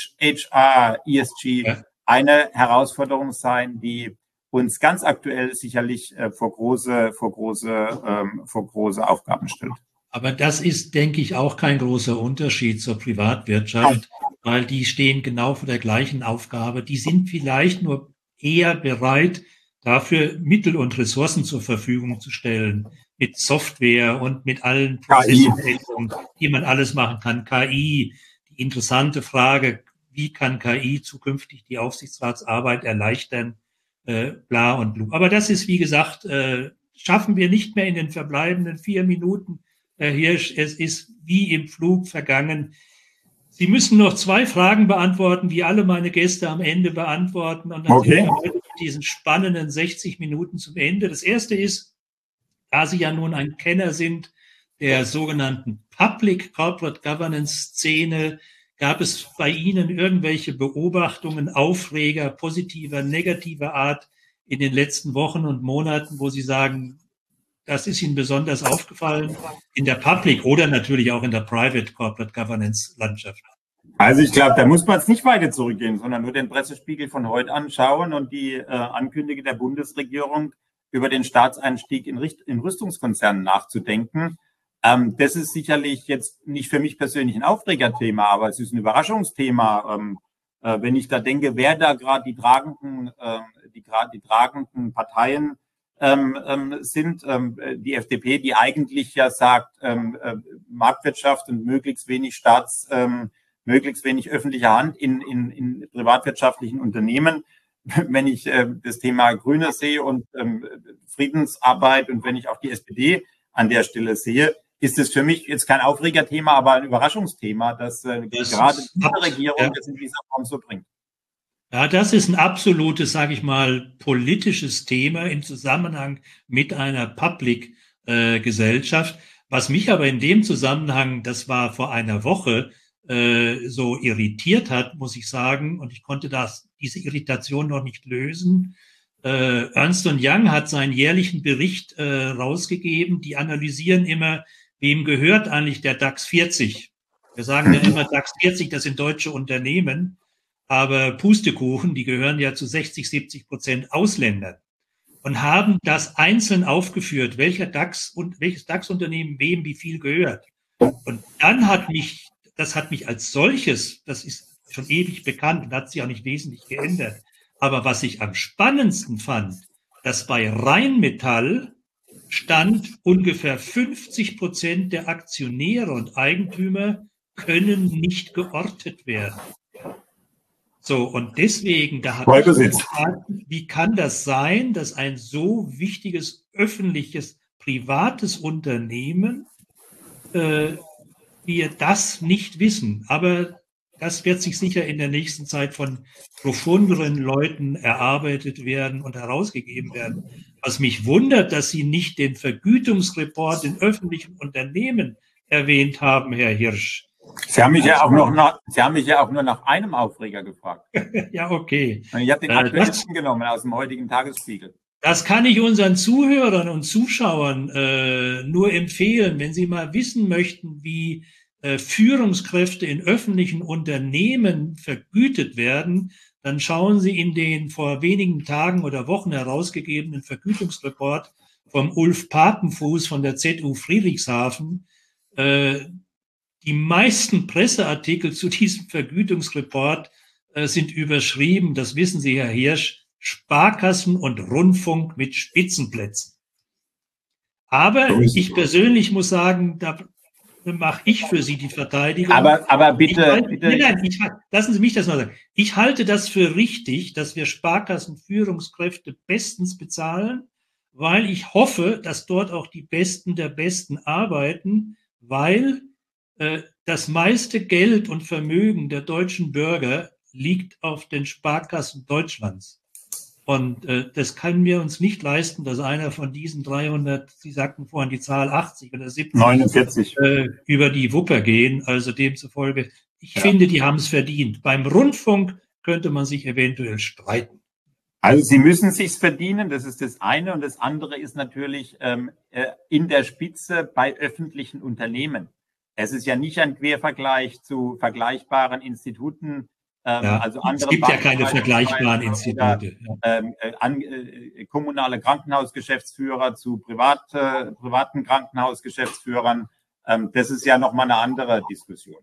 H R, E S G, ja, eine Herausforderung sein, die uns ganz aktuell sicherlich äh, vor große, vor große, ähm, vor große Aufgaben stellt. Aber das ist, denke ich, auch kein großer Unterschied zur Privatwirtschaft, weil die stehen genau vor der gleichen Aufgabe. Die sind vielleicht nur eher bereit, dafür Mittel und Ressourcen zur Verfügung zu stellen, mit Software und mit allen Prozessentwicklungen, die man alles machen kann. K I, die interessante Frage, wie kann K I zukünftig die Aufsichtsratsarbeit erleichtern? Äh, bla und blub. Aber das ist, wie gesagt, äh, schaffen wir nicht mehr in den verbleibenden vier Minuten, Herr Hirsch. Es ist wie im Flug vergangen. Sie müssen noch zwei Fragen beantworten, die alle meine Gäste am Ende beantworten. Und dann okay. sind wir heute mit diesen spannenden sechzig Minuten zum Ende. Das erste ist, da Sie ja nun ein Kenner sind der sogenannten Public Corporate Governance Szene, gab es bei Ihnen irgendwelche Beobachtungen, Aufreger, positiver, negativer Art in den letzten Wochen und Monaten, wo Sie sagen, das ist Ihnen besonders aufgefallen in der Public oder natürlich auch in der Private Corporate Governance Landschaft? Also ich glaube, da muss man es nicht weiter zurückgehen, sondern nur den Pressespiegel von heute anschauen und die äh, Ankündigung der Bundesregierung über den Staatseinstieg in, Richt in Rüstungskonzernen nachzudenken. Ähm, das ist sicherlich jetzt nicht für mich persönlich ein Aufregerthema, aber es ist ein Überraschungsthema. Ähm, äh, wenn ich da denke, wer da gerade die tragenden, äh, die gerade die tragenden Parteien ähm, ähm, sind, ähm, die F D P, die eigentlich ja sagt, ähm, äh, Marktwirtschaft und möglichst wenig Staats, ähm, möglichst wenig öffentliche Hand in, in, in privatwirtschaftlichen Unternehmen. Wenn ich äh, das Thema Grüne sehe und ähm, Friedensarbeit und wenn ich auch die S P D an der Stelle sehe, ist es für mich jetzt kein Aufregerthema, aber ein Überraschungsthema, dass äh, das gerade diese Regierung ja. das in dieser Form so bringt. Ja, das ist ein absolutes, sage ich mal, politisches Thema im Zusammenhang mit einer Public-Gesellschaft. Äh, Was mich aber in dem Zusammenhang, das war vor einer Woche, äh, so irritiert hat, muss ich sagen, und ich konnte das, diese Irritation noch nicht lösen. Äh, Ernst und Young hat seinen jährlichen Bericht äh, rausgegeben. Die analysieren immer, wem gehört eigentlich der DAX vierzig? Wir sagen ja immer, DAX vierzig, das sind deutsche Unternehmen, aber Pustekuchen, die gehören ja zu sechzig, siebzig Prozent Ausländern und haben das einzeln aufgeführt, welcher DAX und welches DAX-Unternehmen wem wie viel gehört. Und dann hat mich, das hat mich als solches, das ist schon ewig bekannt und hat sich auch nicht wesentlich geändert. Aber was ich am spannendsten fand, dass bei Rheinmetall stand, ungefähr fünfzig Prozent der Aktionäre und Eigentümer können nicht geortet werden. So, und deswegen, da habe ich gefragt, wie kann das sein, dass ein so wichtiges, öffentliches, privates Unternehmen, äh, wir das nicht wissen. Aber das wird sich sicher in der nächsten Zeit von profunderen Leuten erarbeitet werden und herausgegeben werden. Was mich wundert, dass Sie nicht den Vergütungsreport in öffentlichen Unternehmen erwähnt haben, Herr Hirsch. Sie haben mich ja auch noch nach, Sie haben mich ja auch nur nach einem Aufreger gefragt. Ja, okay. Und ich habe den aktuellsten genommen aus dem heutigen Tagesspiegel. Das kann ich unseren Zuhörern und Zuschauern äh, nur empfehlen, wenn Sie mal wissen möchten, wie äh, Führungskräfte in öffentlichen Unternehmen vergütet werden, dann schauen Sie in den vor wenigen Tagen oder Wochen herausgegebenen Vergütungsreport vom Ulf Papenfuß von der Z U Friedrichshafen. Äh, die meisten Presseartikel zu diesem Vergütungsreport äh, sind überschrieben, das wissen Sie, Herr Hirsch, Sparkassen und Rundfunk mit Spitzenplätzen. Aber ich persönlich muss sagen, da mache ich für Sie die Verteidigung. Aber, aber bitte, ich halte, bitte. Nein, nein, ich, lassen Sie mich das mal sagen. Ich halte das für richtig, dass wir Sparkassenführungskräfte bestens bezahlen, weil ich hoffe, dass dort auch die Besten der Besten arbeiten, weil äh, das meiste Geld und Vermögen der deutschen Bürger liegt auf den Sparkassen Deutschlands. Und äh, das können wir uns nicht leisten, dass einer von diesen dreihundert, Sie sagten vorhin die Zahl achtzig oder siebzig, neunundvierzig Äh, über die Wupper gehen. Also demzufolge, ich ja. finde, die haben es verdient. Beim Rundfunk könnte man sich eventuell streiten. Also Sie müssen sich's verdienen, das ist das eine. Und das andere ist natürlich ähm, äh, in der Spitze bei öffentlichen Unternehmen. Es ist ja nicht ein Quervergleich zu vergleichbaren Instituten. Ähm, Ja, also andere es gibt Banken, ja keine vergleichbaren Institute. Oder, ähm, äh, an, äh, kommunale Krankenhausgeschäftsführer zu privat, äh, privaten Krankenhausgeschäftsführern. Ähm, das ist ja nochmal eine andere Diskussion.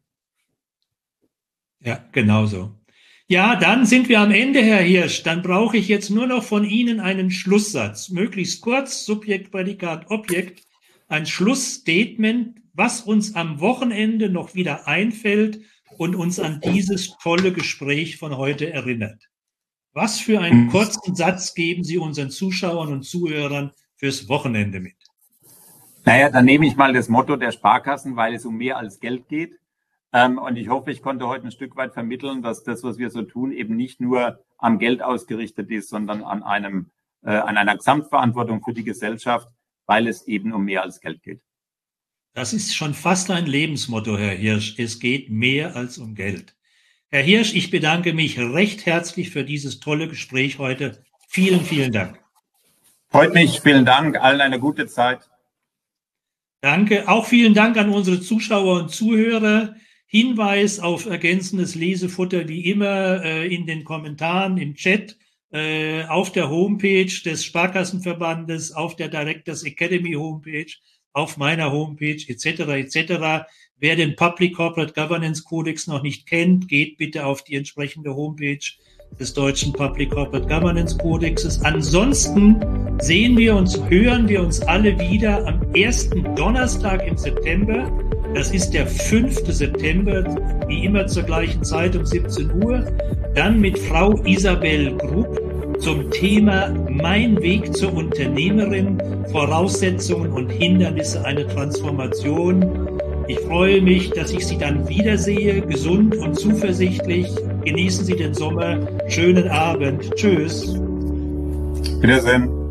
Ja, genauso. Ja, dann sind wir am Ende, Herr Hirsch. Dann brauche ich jetzt nur noch von Ihnen einen Schlusssatz. Möglichst kurz, Subjekt, Prädikat, Objekt. Ein Schlussstatement, was uns am Wochenende noch wieder einfällt und uns an dieses tolle Gespräch von heute erinnert. Was für einen kurzen Satz geben Sie unseren Zuschauern und Zuhörern fürs Wochenende mit? Naja, dann nehme ich mal das Motto der Sparkassen, weil es um mehr als Geld geht. Und ich hoffe, ich konnte heute ein Stück weit vermitteln, dass das, was wir so tun, eben nicht nur am Geld ausgerichtet ist, sondern an einem, äh, an einer Gesamtverantwortung für die Gesellschaft, weil es eben um mehr als Geld geht. Das ist schon fast ein Lebensmotto, Herr Hirsch. Es geht mehr als um Geld. Herr Hirsch, ich bedanke mich recht herzlich für dieses tolle Gespräch heute. Vielen, vielen Dank. Freut mich. Vielen Dank. Allen eine gute Zeit. Danke. Auch vielen Dank an unsere Zuschauer und Zuhörer. Hinweis auf ergänzendes Lesefutter wie immer äh, in den Kommentaren, im Chat, äh, auf der Homepage des Sparkassenverbandes, auf der Directors Academy Homepage, auf meiner Homepage et cetera et cetera. Wer den Public Corporate Governance Codex noch nicht kennt, geht bitte auf die entsprechende Homepage des deutschen Public Corporate Governance Codexes. Ansonsten sehen wir uns, hören wir uns alle wieder am ersten Donnerstag im September. Das ist der fünfte September, wie immer zur gleichen Zeit um siebzehn Uhr. Dann mit Frau Isabel Grupp zum Thema Mein Weg zur Unternehmerin, Voraussetzungen und Hindernisse einer Transformation. Ich freue mich, dass ich Sie dann wiedersehe, gesund und zuversichtlich. Genießen Sie den Sommer. Schönen Abend. Tschüss. Wiedersehen.